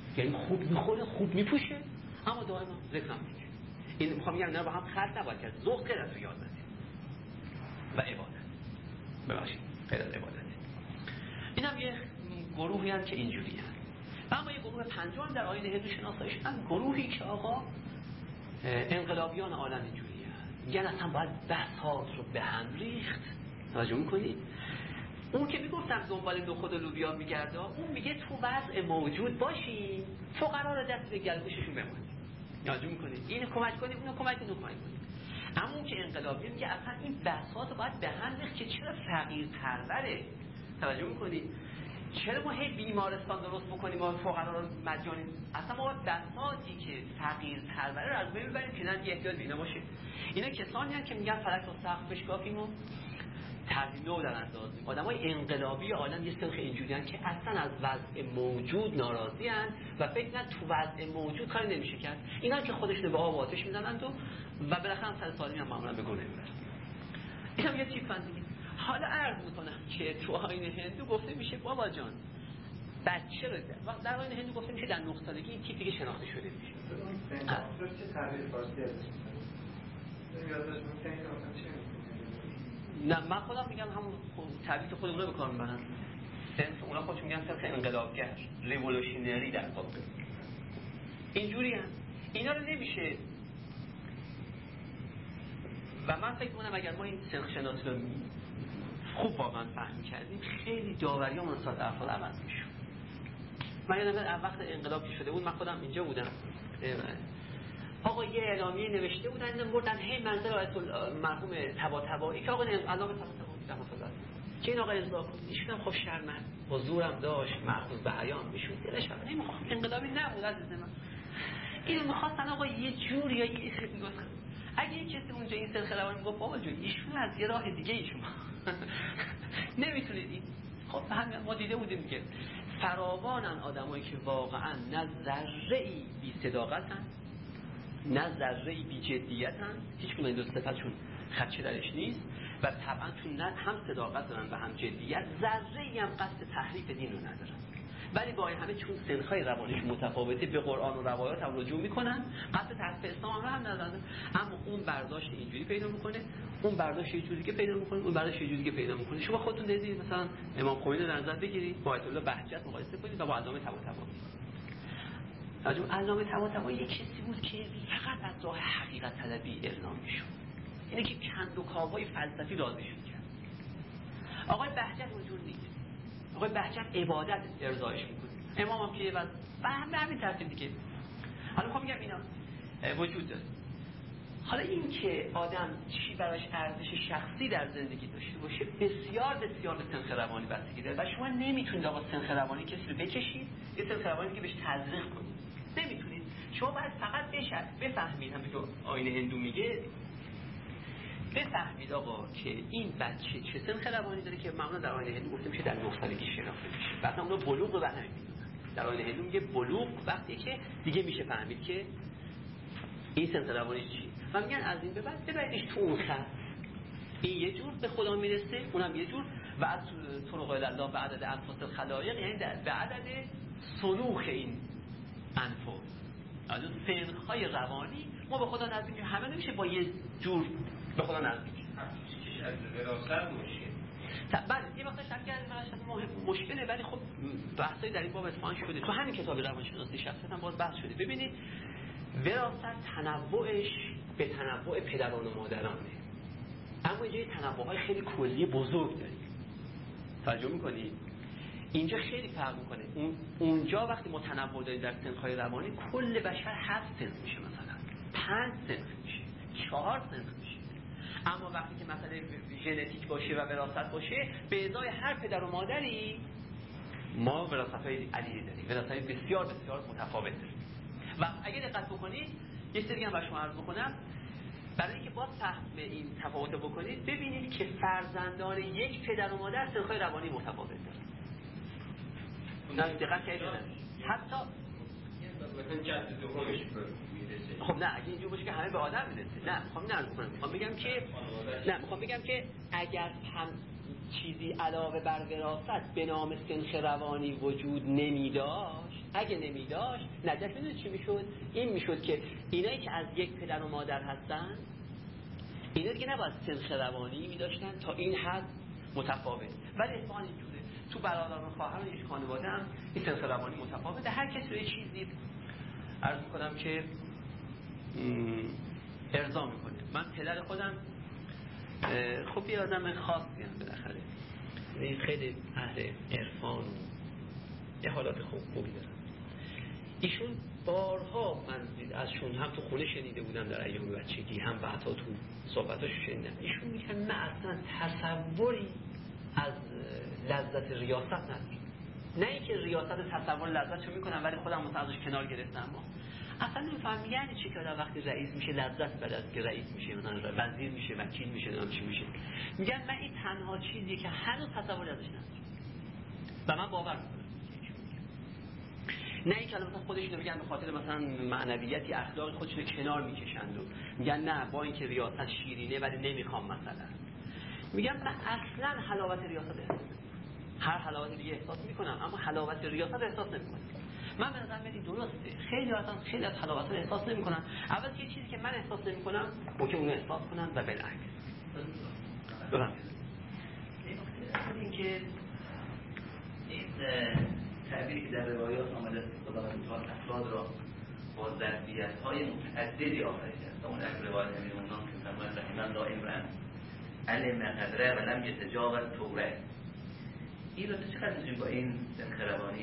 Speaker 1: یعنی خوب میخوره، خوب میپوشه، اما دائما ذکر میکنه. این میخوام بگم اینا با هم خلط نباید کرد. ذوق غیر از ریاضت و عبادت. ببخشید غیر از عبادت. اینم یه گروهی هستن که اینجوری هستن. و اما یه گروه پنجم در آیین هندو شناسایی شدن، گروهی که آقا انقلابیان عالم اینجوری هستن. میگن اصلا باید بساط رو به هم ریخت. توجه میکنید؟ اون که میگفتم دنبال نخود و لوبیا میگرده، اون میگه تو وضع موجود باشی، فقرا رو دست به گلوششون بمونید. توجه میکنید؟ اینو کمک کنید، اونو کمک کنید، کمک کنید. اما اون که انقلابی میگه اصلا این بساط باید به هم ریخت که چرا فقیر پروره. توجه میکنید؟ چرا ما هی بیمارستان درست بکنیم و فقرا رو مجانی؟ اصلا ما بساطی که فقیر پروره رو از بین ببریم که نه احتیاج به اینا باشه. اینا کسانی هستن که میگن فلک و سقف بشکافیم و تغییر نو در انداز. آدمای انقلابی عالم یه سری اینجوری هستن که اصلا از وضع موجود ناراضی هستن و فکر نه تو وضع موجود کاری نمیشه کرد. اینا که خودشون به آب و آتش میزنن و و بالاخره سر سالمی هم معمولا به گونه میبرن. اینم یه چیز دیگه. حالا عرض میکنم که تو آیین هندو گفته میشه بابا جان بچه رو در, در آیین هندو گفته میشه در نه سالگی این تیپ دیگه شناخته شده میشه.
Speaker 4: اون چه تعبیر فارسی ازش می‌کنه؟ یادش میاد که مثلا چه
Speaker 1: نه من خودم میگم همون تعبیر که خود اونا به کار میبرن. سنس اونا خودشون میگن سنس انقلابگر، ریولوشنری در واقع. اینجوری هم اینا رو نمیشه. و من فکر می‌کنم اگر ما این سنخ شناسی رو خوب واقعا فهم کردیم خیلی داوریامون رو ساده افعال عوض میشد. من یادم وقت انقلاب که شده بود من خودم اینجا بودم. آقا یه اعلامیه نوشته بودن اینا بردن هی منظر آیت مرحوم طباطبایی که آقا علامه طباطبایی رحمه الله که این آقا اصلاح کنه. ایشون هم خب شرمند با زورم داشت مأخوذ به حیام میشد دلش هم نمیخوام انقلابی نبود عزیز من. اینو می‌خواستن آقا یه جور یا یه چیزی درست کنن. اگه یه کسی اونجا این سلسله روانی میگفت بابا جون ایشون از یه راه دیگه ای شما نمیتونید این خب همین ما دیده بودیم که فراوانن آدمایی که واقعا نه ذره‌ای بی صداقتن نه ذره‌ای بی جدیتن، هیچ کدوم این دو صفتشون خدشه درش نیست و طبعا چون نه هم صداقت دارن و هم جدیت ذره‌ای هم قصد تحریف دین رو ندارن، ولی با این همه چون سنخ‌های روانیش متفاوته به قرآن و روایات هم رجوع میکنن، قصد تحریف اسلام هم ندارن، اما اون برداشت اینجوری پیدا میکنه، اون برداشت یه جوری که پیدا میکنه، اون برداشت یه جوری که پیدا میکنه. شما خودتون دیدید مثلا امام خمینی رو در نظر بگیرید با آیت الله بهجت مقایسه کنید و با علامه طباطبایی. راجع علامه طباطبایی یک کسی بود که فقط از راه حقیقت طلبی اعلام میشد، یعنی که کند و کاوهای فلسفی راضیش میکرد. آقای بهجت اونجور نیست. آقای بهجت عبادت ارضایش میکنه، امام هم که و هم به همین ترتیب دیگه. حالا میخوام بگم اینا وجود داره. حالا این که آدم چی براش ارزش شخصی در زندگی داشته باشه بسیار بسیار به سنخ روانی بستگی داره و شما نمیتونید آقا سنخ روانی کسی رو بکشید یه سنخ روانی که بهش تزریق کنید، نمیتونید. شما باید فقط بشه بفهمید، هم که آیین هندو میگه بفهمید آقا که این بچه چه سنخ روانی داره که معمولا در آیین هندو گفته میشه در نه سالگی شناخته میشه. مثلا اونو بلوغ رو برنامه میدونن. در آیین هندو میگه بلوغ وقتی که دیگه میشه فهمید که این سنخ روانی چی. و میگن از این به بعد ببریدش تو اون خط، این یه جور به خدا میرسه، اونم یه جور. و از طرق الله به عدد انفاس الخلایق، یعنی به عدد سلوخ این انفاس، از اون سنخ‌های روانی ما به خدا نزدیک میشیم. همه نمیشه با یه جور به خدا نزدیک میشیم.
Speaker 5: چیزش از وراثت باشه.
Speaker 1: بله یه وقتا شک کردیم وراثت مشکله، ولی خب بحثای در این باب اتفاقا شده. تو همین کتاب روانشناسی شخصیت هم باز بحث شده. ببینید وراثت تنوعش به تنوع پدران و مادرانه، اما اینجا تنوع‌های خیلی کلی بزرگ داریم. توجه می‌کنید؟ اینجا خیلی فرق می‌کنه. اون اونجا وقتی ما تنوع داریم در سنخ‌های روانی کل بشر هفت سنخ میشه، مثلا پنج سنخ میشه، چهار سنخ میشه. اما وقتی که مسئله ژنتیک باشه و وراثت باشه به ازای هر پدر و مادری ما وراثت‌های عدیدی داریم، وراثت‌های بسیار بسیار متفاوت داریم. و اگه دقت بکنید یه سری هم برشون عرض بکنم برای اینکه با فهم این تفاوت بکنید ببینید که فرزندان یک پدر و مادر سنخ‌های روانی متفاوت دارن. نه دقت کردید حتی
Speaker 5: مثلا جد دومش میرسه.
Speaker 1: خب نه اگه اینجور باشه که همه به آدم میرسه. نه میخوام نرم بکنم، میخوام بگم که نه میخوام بگم که اگر هم چیزی علاوه بر وراثت به نام سنخ روانی وجود نمی داشت، اگه نمی داشت نتیجهش میدونید چی میشد؟ این میشد که اینایی که از یک پدر و مادر هستن اینا دیگه نباید سنخ روانی می داشتن تا این حد متفاوت. ولی اتفاقا اینجوره تو برادر و خواهر و یک خانواده هم این سنخ روانی متفاوته. هر کسی رو یه چیزی عرض میکنم که ارضا میکنه. من پدر خودم خب یه آدم خاصی هم بالاخره خیلی اهل عرفان و یه حالات خوب خوبی دارم. ایشون بارها من ازشون هم تو خونه شنیده بودم در ایام بچگی، هم بعدا تو صحبتاشو شنیدم. ایشون میگن من اصلا تصوری از لذت ریاست ندارم. نه اینکه ریاست تصور لذتشو میکنم ولی خودم متعاضش کنار گرفتم. ما اصلا نمیفهم یعنی چی که وقتی رئیس میشه لذت بده که رئیس میشه، مثلا وزیر میشه، وکیل میشه، نمیدونم چی میشه. میگن من این تنها چیزیه که هنوز تصوری ازش ندارم و من باور میکنم. نه اینکه مثلا خودشون میگن به خاطر مثلا معنویتی اخلاقی خودشون کنار میکشند و میگن نه با اینکه ریاست شیرینه ولی نمیخوام مثلا. میگم من اصلا حلاوت ریاست احساس نمیکنم. هر حلاوت دیگه احساس میکنم اما حلاوت ریاست احساس نمیکنم. من به نظرم میاد درسته. خیلی اصلا خیلی از حلاوت رو احساس نمیکنم. اول یه چیزی که من احساس نمیکنم ممکن اون احساس کنن و بالعکس. درست.
Speaker 3: این که این تعبیری که در روایات آمده خداوند تعالی افراد را با ظرفیت‌های متعددی آفریده است. اون در روایت همین اونام که فرمایند رحم الله امرأ علم قدره و لم یتجاوز طوره. این رو چقدر می‌تونیم با این سنخ روانی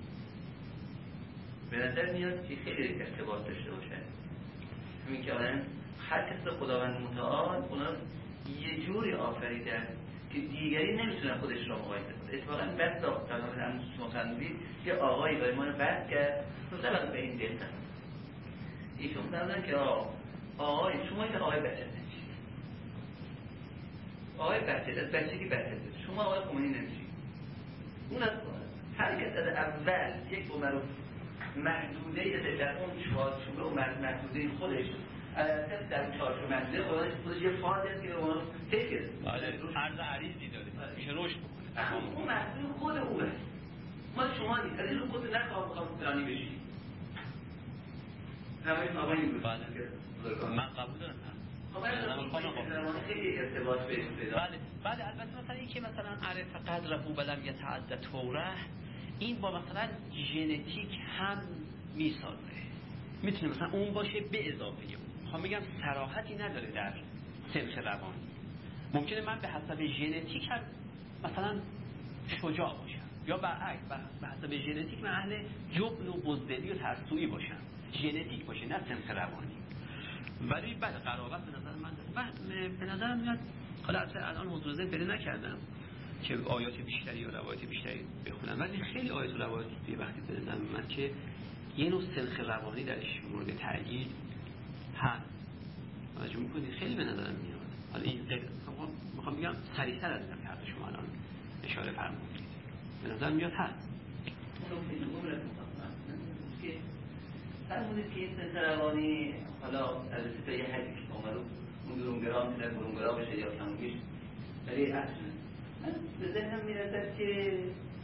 Speaker 3: به نظر میاد که خیلی ارتباط داشته باشه. همین که آدم هر کس خداوند متعال اونا یه جوری آفریده که دیگری نمیتونه خودش را مقایسه کنه. اتفاقا بس داخت تمام همون شما فرمودید یه آقایی برای ما بحث کرد مثلا به این دقت ایشون فرمودن که آقای شما یه آقای بچه نمیشید، آقای بچه از بچگی بچه شما آقای خمینی نمیشید. اون از هر کس از اول یک عمر محدوده در اون چارچوبه و محدوده خودش از در چارچوب محدوده خودش خودش یه فاز است که اون تکه
Speaker 1: عرض عریضی داره میشه رشد بکنه.
Speaker 3: اون محدود خود اونه ما شما نیست از این رو خود نخواه بخواه فلانی بشید همه آقای این بود.
Speaker 1: من قبول دارم.
Speaker 3: خیلی ارتباط پیدا.
Speaker 1: بله بله البته مثلا این که مثلا عرف قدره بلم یتعدى طوره این با مثلا ژنتیک هم میسازه. میتونه مثلا اون باشه به اضافه اون. میخوام بگم صراحتی نداره در سنخ روانی. ممکنه من به حسب ژنتیک هم مثلا شجاع باشم یا برعکس به حسب ژنتیک من اهل جبن و بزدلی و ترسویی باشم. ژنتیک باشه نه سنخ روانی. ولی بعد قرابت به نظر من داره. من به نظرم میاد حالا الان حضور ذهن پیدا نکردم که آیات بیشتری یا روایت بیشتری بخونم ولی خیلی آیات و روایت یه وقتی به نظر من که یه نوع سنخ روانی درش مورد تأیید هست. توجه می‌کنید خیلی به نظرم میاد. حالا این میخوام بگم سریع‌تر از اینم که حتی شما الان اشاره فرمودید به نظر میاد هست.
Speaker 3: فرمودید که این سنخ روانی حالا از سفته یه حدی که اومدو اون درونگرا میتونه درونگرا بشه یا کمونگیش ولی اصلا من به ذهنم میرسد که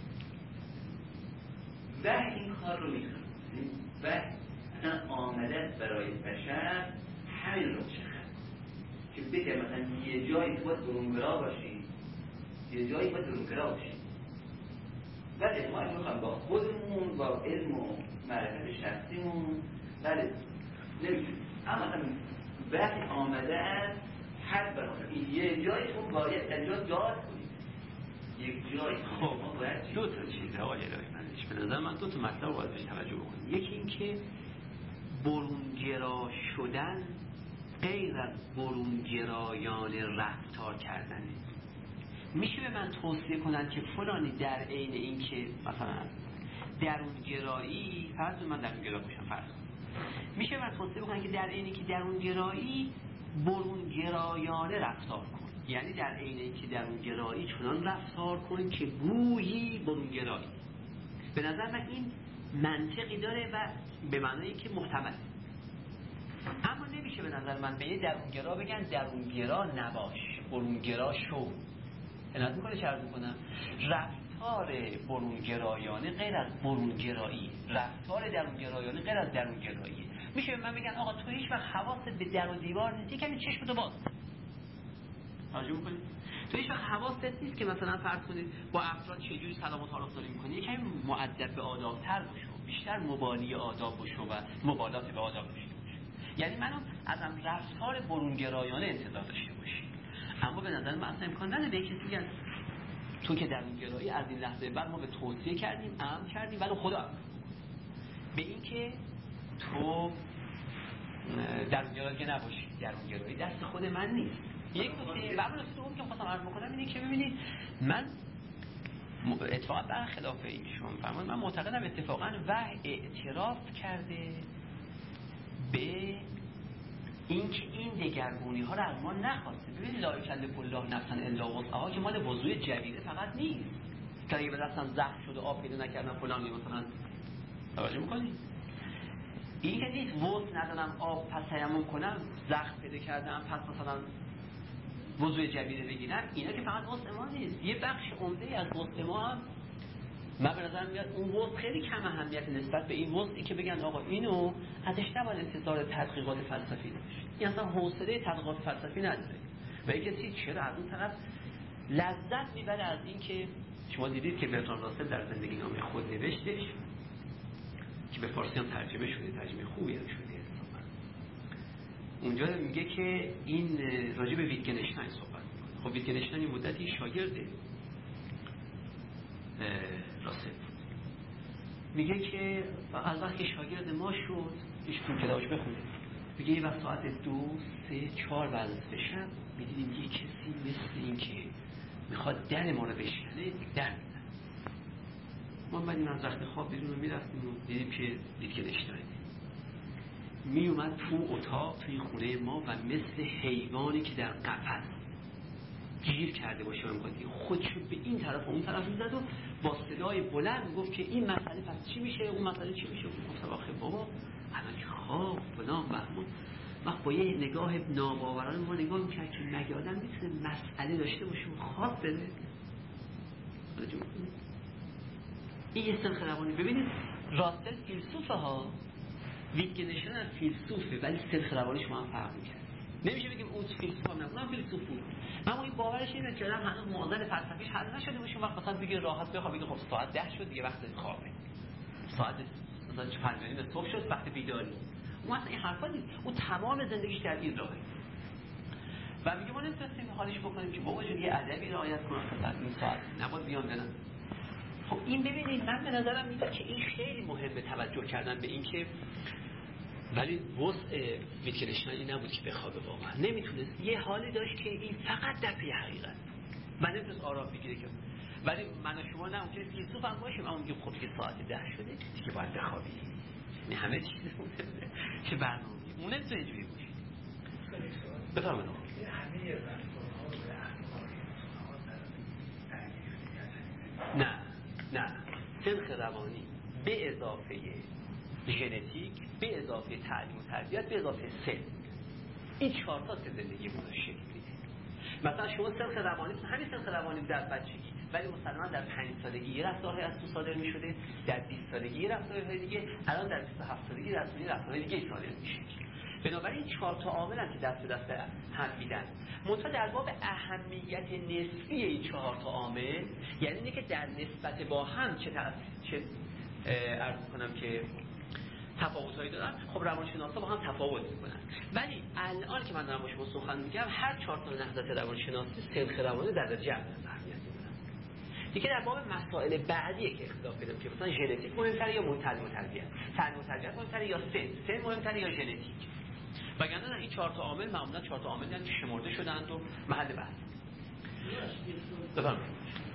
Speaker 3: وحی این کار رو میکنه. وحی اصلا آمده برای بشر همین رو چخه که بگه مثلا یه جایی تو باید درونگرا باشی یه جایی باید درونگرا باشی ولی ما این میخوام با خودمون با علم و معرفت شخصیمون ولی نمیتونیم اما مثلا وقتی آمده است هر برای یه جایی اون باید انجام داد کنید یک جایی
Speaker 1: خب باید دو تا چیز آقای الهی منش به نظر من دو تا مطلب باید بهش توجه بکنیم. یکی این که برونگرا شدن غیر از برونگرایان رفتار کردنه. میشه به من توصیه کنن که فلانی در عین این که مثلا درونگرایی فرض من درونگرا باشم فرض میشه من توصیه بکنن که در عین که درونگرایی برونگرایانه رفتار کن، یعنی در عین این که درونگرایی چنان رفتار کن که گویی برونگرایی. به نظر من این منطقی داره و به معنی که محتمل. اما نمیشه به نظر من به یه درونگرا بگن درونگرا نباش برونگرا شو. عنایت میکنه چه عرض میکنم؟ رفتار برونگرایانه غیر از برونگرایی، رفتار درونگرایانه غیر از درونگرایی. میشه به من بگن آقا تو هیچ وقت حواست به در و دیوار نیست، یکمی چشمتو باز توجه میکنید؟ تو هیچ وقت حواست نیست که مثلا فرض کنید با افراد چجوری سلام و تعارف داری میکنی، یکمی مؤدب به آداب‌تر باشو، بیشتر مبالی آداب باشو و مبالات به آداب داشته باش. یعنی منو ازم رفتار برونگرایانه انتظار داشته باشی. اما به نظر من اصلا امکان نداره به کسی بگن تو که درونگرایی از این لحظه بعد ما به توصیه کردیم، امر کردیم ولی خدا به این که تو درونگرایی نباشی. درونگرایی دست خود من نیست. یک نکته بعد از دوم که خواستم عرض بکنم اینه که ببینید من اتفاقا برخلاف این که شما می‌فرمایید من معتقدم اتفاقا وحی اعتراف کرده به اینکه این دگرگونی ها رو از ما نخواسته. ببینید لا یکلف الله نفسا الا وسعها که مال وضوء جویره فقط نیست که اگه به دستم زخم شده آب پیدا نکردم فلان مثلا توجه می‌کنید این که نیست وضو ندارم آب پس تیمم کنم زخم پیدا کردم پس مثلا وضوء جویره بگیرم. اینا که فقط وضو ما نیست، یه بخش عمده از وضو ما هم من به نظر میاد اون وضو خیلی کم اهمیت نسبت به این وضویی که بگن آقا اینو ازش نباید انتظار تحقیقات فلسفی داشت. این اصلا حوصله تحقیقات فلسفی نداره و این کسی چرا از اون طرف لذت میبره از این که شما دیدید که برتراند راسل در زندگی نامه خود نوشتش که به فارسی هم ترجمه شده، ترجمه خوبی هم شده. اونجا میگه که این راجع به ویتگنشتاین صحبت میکنه. خب ویتگنشتاین این مدتی شاگرد راسل میگه که از وقتی شاگرد ما شد ایشون کتابش بخونه میگه یه وقت ساعت دو سه چهار بعد از شب میدیدیم یه کسی مثل این که میخواد در ما رو بشکنه در میزن. ما بعدیم از وقت خواب بیرون رو میرفتیم و دیدیم که ویتگنشتاین می اومد تو اتاق توی خونه ما و مثل حیوانی که در قفس گیر کرده باشه و میخواد خودشو به این طرف و اون طرف میزد و با صدای بلند گفت که این مسئله پس چی میشه، اون مسئله چی میشه. گفتم آخه بابا الان که خواب فلان بهمون ما با یه نگاه ناباورانه ما نگاه میکرد که مگه آدم میتونه مسئله داشته باشه و خواب بده. این یه سلخ روانی. ببینید راستل فیلسوفه ها، ویتگنشتاین هم فیلسوفه ولی سلخ روانیش ما هم فرق میکنه. نمیشه بگیم اون فیلسوف هم نه، اونم فیلسوف بود اما این باورش اینه که آدم هنوز معضل فلسفیش حل نشده باشه. وقت مثلا بگه راحت بخواب بگه خب ساعت ده شد دیگه وقت خوابه، ساعت مثلا پنج و نیم صبح شد وقت بیداری. اون اصلا این حرفا نیست، اون تمام زندگیش در این راهه و میگه ما نمیتونستیم حالش بکنیم که بابا جون یه ادبی رعایت کنه مثلا این ساعت نباید بیان برن. خب این ببینید من به نظرم میاد که این خیلی مهمه توجه کردن به این که ولی وضع ویتگنشتاین این نبود که بخوابه، واقعا نمیتونست، یه حالی داشت که این فقط در پی حقیقت من نمیتونست آرام بگیره که ولی من و شما نه اونجوری فیلسوف هم باشیم اما میگیم خب که ساعت ده شده دیگه باید بخوابی. این همه چیز مهمه چه برنامه‌ای اون نمیتونه اینجوری باشه. بفرمایید.
Speaker 4: همه رفتارها و
Speaker 1: نه نه سلخ روانی به اضافه ژنتیک به اضافه تعلیم و تربیت به اضافه سن، این چهار تا زندگی ما رو شکل میده. مثلا شما سلخ روانی همین سلخ روانی در بچگی ولی مسلماً در پنج سالگی یه رفتارهای از تو صادر میشده، در بیست سالگی یه رفتارهای دیگه، الان در بیست و هفت سالگی رفتارهای رفتارهای دیگه صادر میشه. بنابراین چهار تا عامل هم که دست به دست هم میدن. منتها در باب اهمیت نسبی این چهار تا عامل یعنی اینه که در نسبت با هم چه چه عرض کنم که تفاوت‌هایی دارن. خب روانشناسا با هم تفاوت میکنن ولی الان که من دارم با شما سخن میگم هر چهار تا نهضت روانشناسی سلخ روانی در درجه اول اهمیت میدن. دیگه در باب مسائل بعدیه که اختلاف پیدا میشه، مثلا ژنتیک مهمتره یا تعلیم و تربیت، تعلیم و تربیت مهمتره یا سن، سن مهمتره یا ژنتیک. وگرنه این چهار تا عامل معمولا چهار تا عاملی هستند که شمرده شدند و محل بحث. بفرمایید.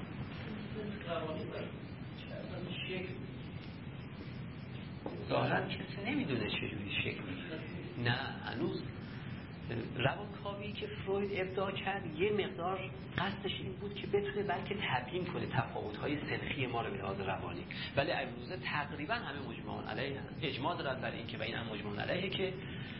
Speaker 1: ظاهرا کسی نمیدونه چجوری شکل میگیره. نه هنوز روانکاوی که فروید ابداع کرد یه مقدار قصدش این بود که بتونه بلکه تبیین کنه تفاوت‌های سنخی ما رو به لحاظ روانی، ولی امروزه تقریبا همه مجمعون علیه اجماع دارن برای اینکه و این هم مجمعون علیه که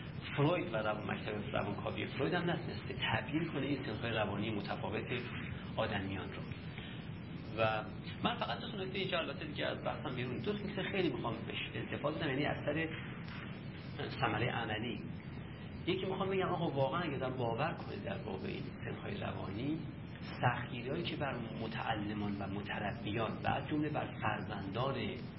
Speaker 1: فروید و روان مکتب روانکاوی فروید هم نتونسته تبیین کنه این سنخ‌های روانی متفاوت آدمیان رو. و من فقط دو تا نکته اینجا البته دیگه از بحثم بیرون، دو تا نکته خیلی میخوام بهش استفاده کنم، یعنی اثر ثمره عملی. یکی میخوام بگم آقا واقعا اگه آدم باور کنه در باب این سنخ‌های روانی، سختگیری‌هایی که بر متعلمان و متربیان و از جمله بر فرزندان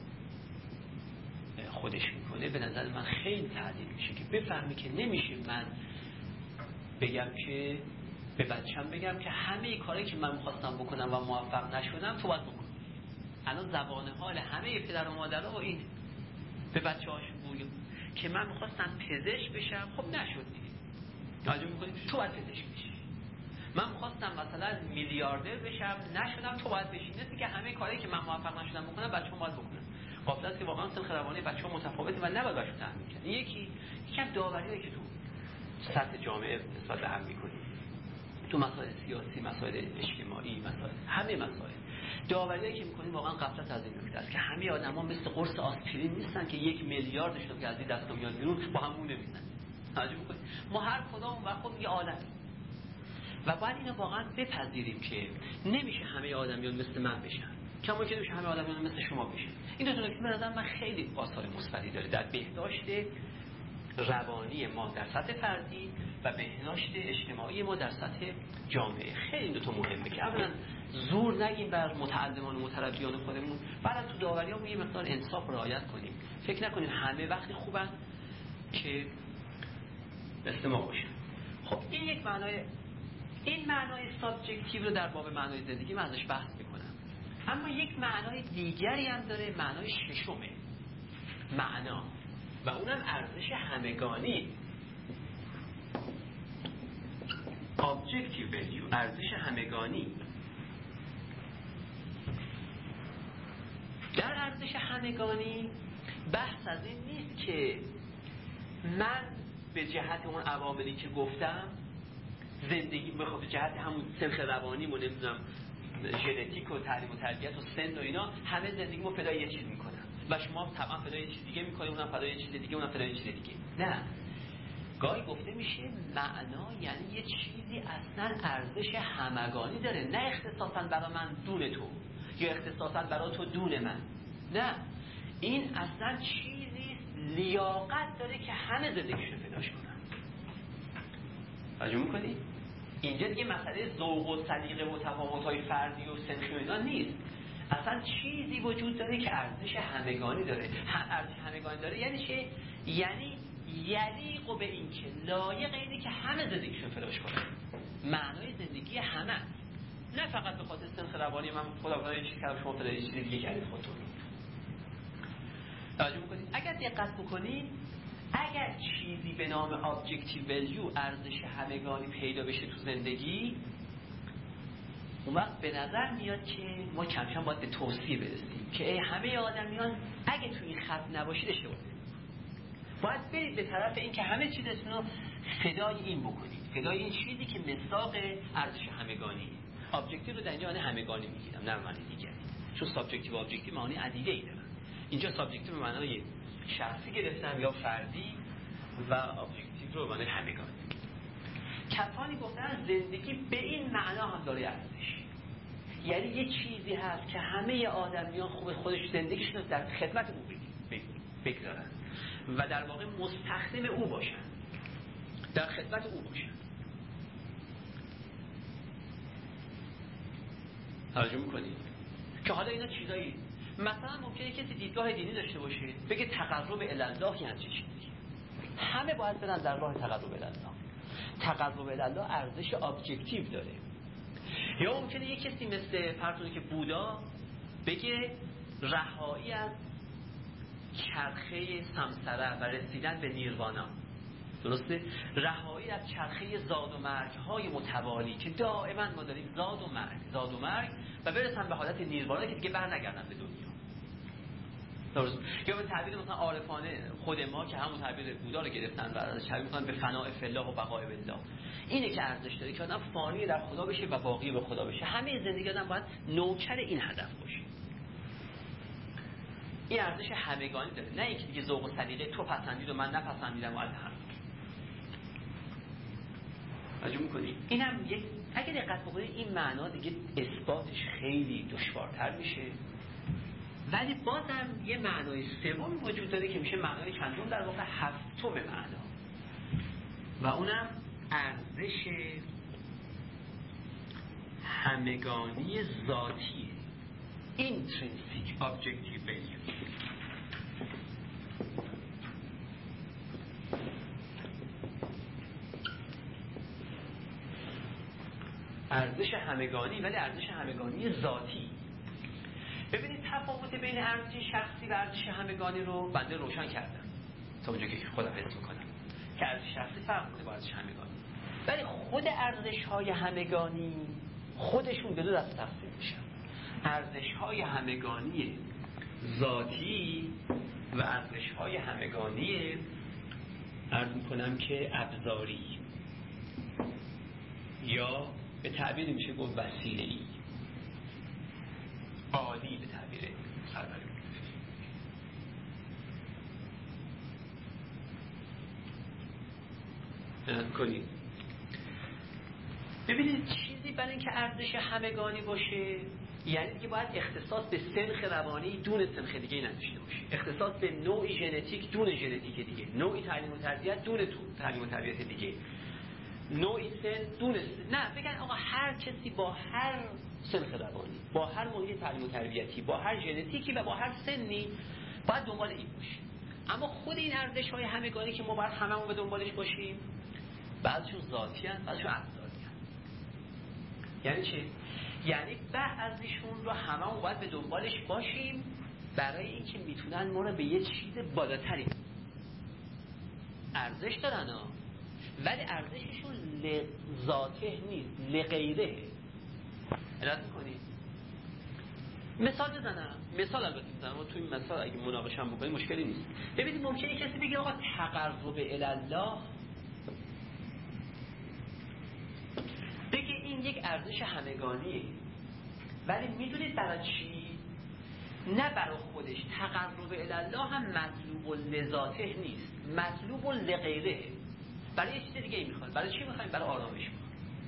Speaker 1: خودش میکنه، به نظر من خیلی تعدیل میشه که بفهمی که نمیشه من بگم که به بچه‌م بگم که همه کاری که من می‌خواستم بکنم و موفق نشدم تو باید بکنی. الان زبان حال همه پدر و مادرها اینه. به بچه‌هاشون بگم که من می‌خواستم پزشک بشم، خب نشد دیگه. توجه می‌کنی؟ تو باید پزشک بشی. من می‌خواستم مثلا میلیاردر بشم، نشدم، تو باید بشی. مثل که همه کاری که من موفق نشدم بکنم بچه‌ها باید بکنن. قابلیت که واقعا سنخ روانی بچه‌ها متفاوته و نباید بهشون تحمیل کرد. یکی یکم داوریه که تو سطح جامعه نسبت به هم می‌کنیم. تو مسائل سیاسی، مسائل اجتماعی، مسائل همه مسائل داوریایی که می‌کنیم واقعا غفلت از این نکته است که همه آدما مثل قرص آسپرین نیستن که یک میلیاردشون که از این دست میاد بیرون با هم اون نمیزنن. توجه می‌کنید؟ ما هر کدوم و خود یه عالم و باید اینو واقعا بپذیریم که نمیشه همه آدمیان مثل من بشن، کما که نمیشه همه آدمیان مثل شما بشن. این دو تا نکته به نظر من خیلی آثار مثبتی داره در بهداشت روانی ما در سطح فردی و بهداشت اجتماعی ما در سطح جامعه. خیلی این دو تا مهمه که اولا زور نگیم بر متعلمان و متربیان خودمون، بعد تو داوریامون یه مقدار انصاف رعایت کنیم. فکر نکنیم همه وقتی خوبن که مثل ما باشن. خب این یک معنای این معنای سابجکتیو رو در باب معنای زندگی من ازش بحث میکنم. اما یک معنای دیگری هم داره، معنای ششمه، معنا، و اونم ارزش همگانی، objective value، ارزش همگانی. در ارزش همگانی بحث از این نیست که من به جهت اون عواملی که گفتم زندگی بخواد به جهت همون سنخ روانی و نمیدونم ژنتیک و تعلیم و تربیت و سن و اینا همه زندگیمو فدای یه چیز میکنم و شما طبعا فدای یه چیز دیگه میکنید، اونم فدای یه چیز دیگه، اونم فدای یه چیز دیگه. نه، گاهی گفته میشه معنا یعنی یه چیزی اصلا ارزش همگانی داره، نه اختصاصا برای من دون تو یا اختصاصا برای تو دون من. نه، این اصلا چیزی لیاقت داره که همه زندگیشون فداش کنن. توجه میکنی؟ اینجا دیگه مسئله ذوق و سلیقه و تفاوت‌های فردی و سنخی و اینا نیست. اصلا چیزی وجود داره که ارزش همگانی داره. ارزش همگانی داره یعنی چه؟ یعنی یلیق به این که لایق اینه که همه زندگیشون فداش کنن. معنای زندگی همه، نه فقط به خاطر سنخ روانی من خدا خدا یه چیز کردم شما فدای یه چیز دیگه کردید خودتون. توجه می‌کنید؟ اگر دقت بکنید، اگر چیزی به نام objective value، ارزش همگانی پیدا بشه تو زندگی، اون وقت به نظر میاد که ما کم کم باید به توصیه برسیم که ای همه آدمیان اگه تو این خط نباشید اشتباه کنید. باید برید به طرف این که همه چیزتون رو فدای این بکنید، فدای این چیزی که مصداق ارزش همگانی. objective رو در اینجا معنی همگانی میگیرم، نه معنی دیگری، چون subjective و objective معنی عدیده‌ای دارن. اینجا subjective به معنای شخصی گرفتم یا فردی و objective رو به معنی همگانی. کسانی گفتن زندگی به این معنا هم داره ارزش، یعنی یه چیزی هست که همه آدمیان خوب خودش زندگیشون رو در خدمت او بگذارن و در واقع مستخدم او باشن، در خدمت او باشن. توجه می‌کنید که حالا اینا چیزایی مثلا ممکنه کسی دیدگاه دینی داشته باشه بگه تقرب الی الله یعنی چه چیزی، همه باید برن در راه تقرب الی الله. تقرب الی الله ارزش ابجکتیو داره. یا ممکنه یک کسی مثل فرض که بودا بگه رهایی از چرخه سمسره و رسیدن به نیروانا، درسته؟ رهایی از چرخه زاد و مرگ های متوالی که دائما ما داریم زاد و مرگ زاد و مرگ و برسن به حالت نیروانا که دیگه بر نگردن به دنیا. درست؟ یا به تعبیر مثلا عارفانه خود ما که همون تعبیر بودا رو گرفتن و ازش تعبیر می‌کنن به فناء فی الله و بقاء بالله. اینه که ارزش داره که آدم فانی در خدا بشه و باقی به خدا بشه. همه زندگی آدم باید نوکر این هدف باشه. این ارزش همگانی داره، نه اینکه دیگه ذوق و سلیقه تو پسندید و من نپسندیدم و از هم. توجه می‌کنید؟ اینم یک اگه دقت بکنید این معنا دیگه اثباتش خیلی دشوارتر میشه، ولی بازم یه معنای سوم وجود داره که میشه معنای چندم، در واقع هفتم معنا، و اونم ارزش همگانی ذاتی، intrinsic objective value. ارزش همگانی، ولی ارزش همگانی ذاتی. ببینید تفاوت بین ارزش شخصی و ارزش همگانی رو بنده روشن کردم تا اونجا که خودم حس می‌کنم که ارزش شخصی فرق می‌کنه با ارزش همگانی، ولی خود ارزش‌های همگانی خودشون به دو دسته تقسیم میشن: ارزش‌های همگانی ذاتی و ارزش‌های همگانی عرض می‌کنم که ابزاری، یا به تعبیر میشه گفت وسیله‌ای، عالی به تعبیر سربری. نگاه کنید، ببینید چیزی برای اینکه ارزش همگانی باشه یعنی دیگه باید اختصاص به سنخ روانی دون سنخ دیگه نداشته باشه، اختصاص به نوعی ژنتیک دون ژنتیک دیگه، نوعی تعلیم و تربیت دون تعلیم و تربیت دیگه، نوعی سن دون سن. نه بگن آقا هر کسی با هر سنخ روانی، با هر محیط تعلیم و تربیتی، با هر ژنتیکی و با هر سنی باید دنبال این باشه. اما خود این ارزش های همگانی که ما باید هممون به دنبالش باشیم، بعضیشون ذاتی هست، بعضیشون ابزاری هست. یعنی چی؟ یعنی بعضیشون رو هممون باید به دنبالش باشیم برای اینکه میتونن ما رو به یه چیز بالاتری ارزش دارن ها، ولی ارزششون لذاته نیست، لغیره. علت میکنید؟ مثال بزنم، مثال البته میزنم و توی این مثال اگه مناقشه هم بکنید مشکلی نیست. ببینید ممکنه کسی بگه آقا تقرب الالله، بگه این یک ارزش همگانیه، ولی میدونید برای چی؟ نه برای خودش. تقرب الالله هم مطلوب لذاته نیست، مطلوب لغیره، برای یه چیز دیگه میخواد. برای چی میخوایم؟ برای آرامش میخواد.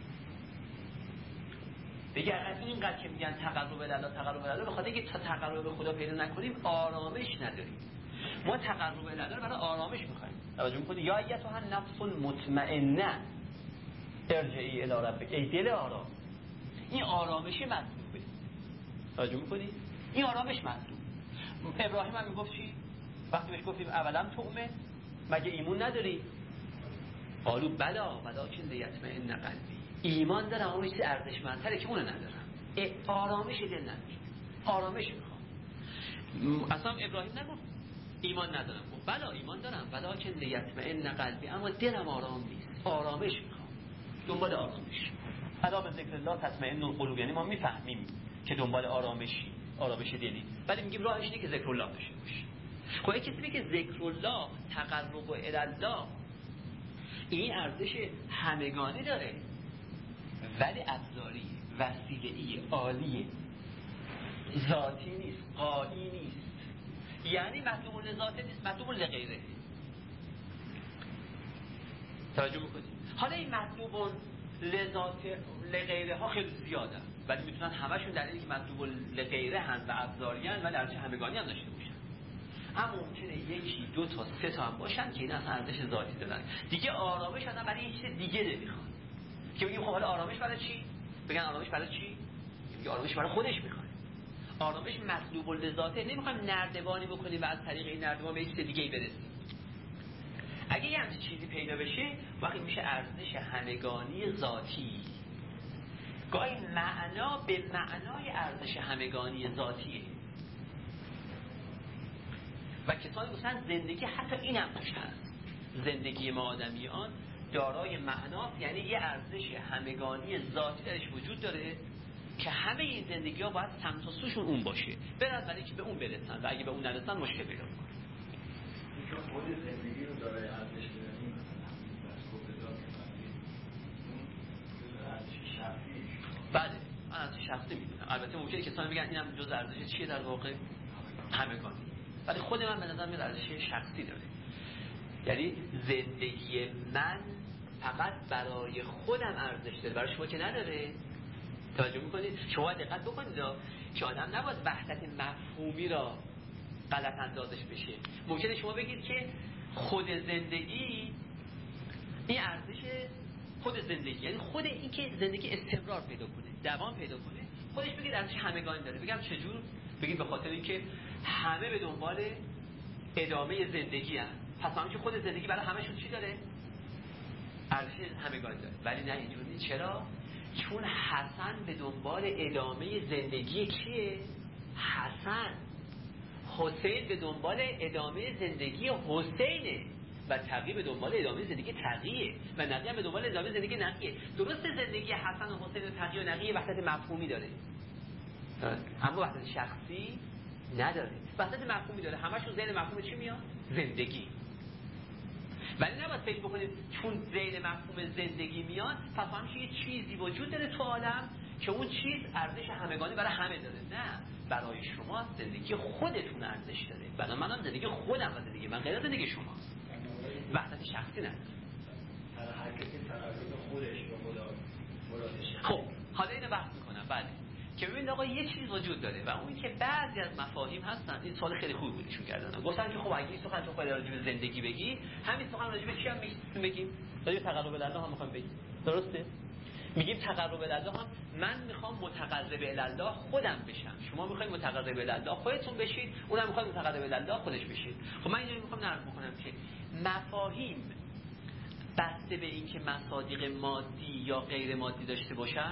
Speaker 1: دیگه اگر اینقدر که میگن تقرب الالله تقرب الالله، بخاطر اینکه تا تقرب به خدا پیدا نکنیم آرامش نداریم. ما تقرب الالله رو برای آرامش میخوایم. توجه میکنید؟ یا ایتها النفس المطمئنه ارجعی الی ربک، ای دل آرام. این آرامش مطلوبه. توجه میکنید؟ این آرامش مطلوب. ابراهیم هم میگفت چی؟ وقتی بهش گفتیم اولم تؤمن، مگه ایمون نداری؟ قالو بلا ولکن لیطمئن قلبی. ایمان دارم اما چیزی ارزشمندتره که اونو ندارم. آرامش دل ندارم، آرامش میخوام. اصلا ابراهیم نگفت ایمان ندارم، گفت بلا ایمان دارم ولکن لیطمئن قلبی، اما دلم آرام نیست، آرامش میخوام، دنبال آرامش. الا به ذکر الله تطمئن القلوب. یعنی ما میفهمیم که دنبال آرامشی، آرامش دلی، ولی میگیم راهش اینه که ذکر الله داشته باشی. خب اگه کسی بگه ذکر الله تقرب الی الله، این ارزش همگانی داره، ولی ابزاری، وسیله‌ای، عالیه، ذاتی نیست، قایی نیست. یعنی مطلوب لذاته نیست، مطلوب لغیره. توجه میکنید؟ حالا این مطلوب لذات لغیره ها خیلی زیاده، ولی میتونن همشون در اینکه مطلوب لغیره هن و ابزاری هن، ولی ارزش همگانی هم داشته باشن. اما ممکنه یکی دو تا سه تا هم باشن که این اصلا ارزش ذاتی دارن. دیگه آرامش آدم برای یه چیز دیگه نمیخواد. که بگیم خب حالا آرامش برای چی؟ بگن آرامش برای چی؟ میگه آرامش برای خودش میخواد. آرامش مطلوب لذاته، نمیخوایم نردبانی بکنیم و از طریق این نردبان به یه چیز دیگه برسیم. اگه یه همچین چیزی پیدا بشه، وقتی میشه ارزش همگانی ذاتی. گاهی معنا به معنای ارزش همگانی ذاتیه و کسانی گفتن زندگی حتی این هم توش هست. زندگی ما آدمیان دارای معناست، یعنی یه ارزش همگانی ذاتی درش وجود داره که همه این زندگی ها باید سمت و سوشون اون باشه، برن برای که به اون برسن و اگه به اون نرسن مشکل پیدا کنن.
Speaker 4: چون خود زندگی رو دارای ارزش بدنیم، مثلا از خود ذات اون ارزش شخصی.
Speaker 1: بله من ارزش شخصی میدونم. البته ممکنه کسانی بگن اینم جزء ارزش چیه در واقع؟ همگانی. ولی خود من به نظر میاد ارزش شخصی داره. یعنی زندگی من فقط برای خودم ارزش داره، برای شما که نداره. توجه میکنید؟ شما دقت بکنید که آدم نباید وحدت مفهومی را غلط اندازش بشه. ممکنه شما بگید که خود زندگی این ارزش خود زندگی، یعنی خود این که زندگی استمرار پیدا کنه، دوام پیدا کنه، خودش بگید ارزش همگانی داره. بگم چجور؟ بگید به خاطر اینکه همه به دنبال ادامه زندگی هست، پس همون که خود زندگی برای همشون چی داره؟ ارزش همگانی داره. ولی نه اینجوری نیست. چرا؟ چون حسن به دنبال ادامه زندگی کیه؟ حسن. حسین به دنبال ادامه زندگی حسینه و تقی به دنبال ادامه زندگی تقیه و نقی هم به دنبال ادامه زندگی نقیه. درست زندگی حسن و حسین و تقی و نقی وحدت مفهومی داره، اما وحدت شخصی نداره. وحدت مفهومی داره، همشون ذیل مفهوم چی میاد؟ زندگی. ولی نباید فکر بکنید چون ذیل مفهوم زندگی میاد پس همیشه یه چیزی وجود داره تو عالم که اون چیز ارزش همگانی برای همه داره. نه، برای شما زندگی خودتون ارزش داره. برای منم زندگی خودم و زندگی من غیر زندگی شماست. وحدت شخصی نداره.
Speaker 5: هر کسی تقرب خودش به خدا مرادش.
Speaker 1: خب حالا اینو بحث میکنم. بله، که ببینید آقا یه چیز وجود داره و اون که بعضی از مفاهیم هستن. این سوال خیلی خوبی بودشون کردن. گفتن که خب اگه این سخن تو خیلی راجع به زندگی بگی، همین سخن راجع به چی هم میگیم بگیم؟ راجع به تقرب الله هم میخوام بگیم. درسته؟ میگیم تقرب الله هم من میخوام متقرب الله خودم بشم، شما میخواید متقرب الله خودتون بشید، اونم میخواد متقرب الله خودش بشید. خب من اینو میخوام نقل بکنم که مفاهیم بسته به این که مصادیق مادی یا غیر مادی داشته باشن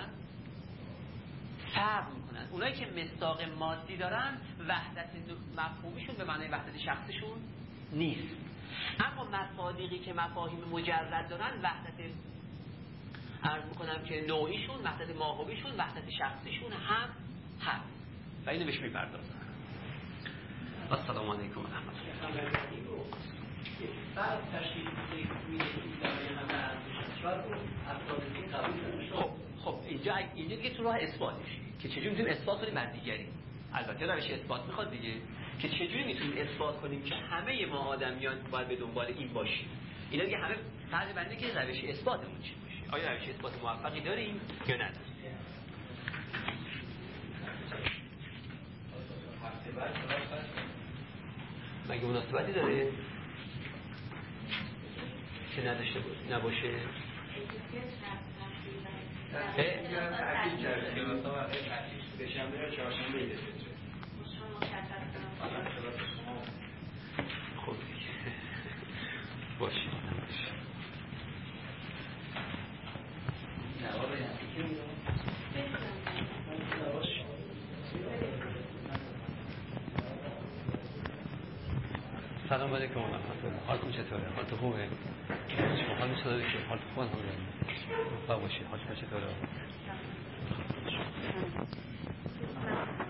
Speaker 1: فرق میکنن. اونایی که مصداق مادی دارن وحدت مفهومیشون به معنای وحدت شخصیشون نیست، اما مصادیقی که مفاهیم مجرد دارن وحدت عرض میکنم که نوعیشون، وحدت ماهویشون، وحدت شخصیشون هم هست و اینو بهش میپردازن. السلام علیکم و رحمت الله.
Speaker 5: بعد تشکیل میده که برای همه ارزش شاید اون افرادی قبول
Speaker 1: خب خب اینجا اینجا دیگه تو راه اثبات میشه که چجوری میتونیم اثبات کنیم بر دیگری. البته روش اثبات میخواد دیگه که چجوری میتونیم اثبات کنیم که همه ما آدمیان باید به دنبال این باشیم. اینا دیگه همه فرض بنده که روش اثباتمون چی باشه. آیا روش اثبات موفقی داریم یا نداریم؟
Speaker 5: هفته بعد
Speaker 1: مگه مناسبتی داره که نداشته نباشه؟
Speaker 4: تحقیق کرده که مثلا وقتی تحقیق بشنبه یا چهارشنبه ایده فطره
Speaker 1: خب باشی سلام علیکم و رحمت الله. حالتون چطوره؟ حالتون خوبه؟ شما حالتون چطوره؟ حالتون خوبه؟ خوب باشید. حالتون چطوره؟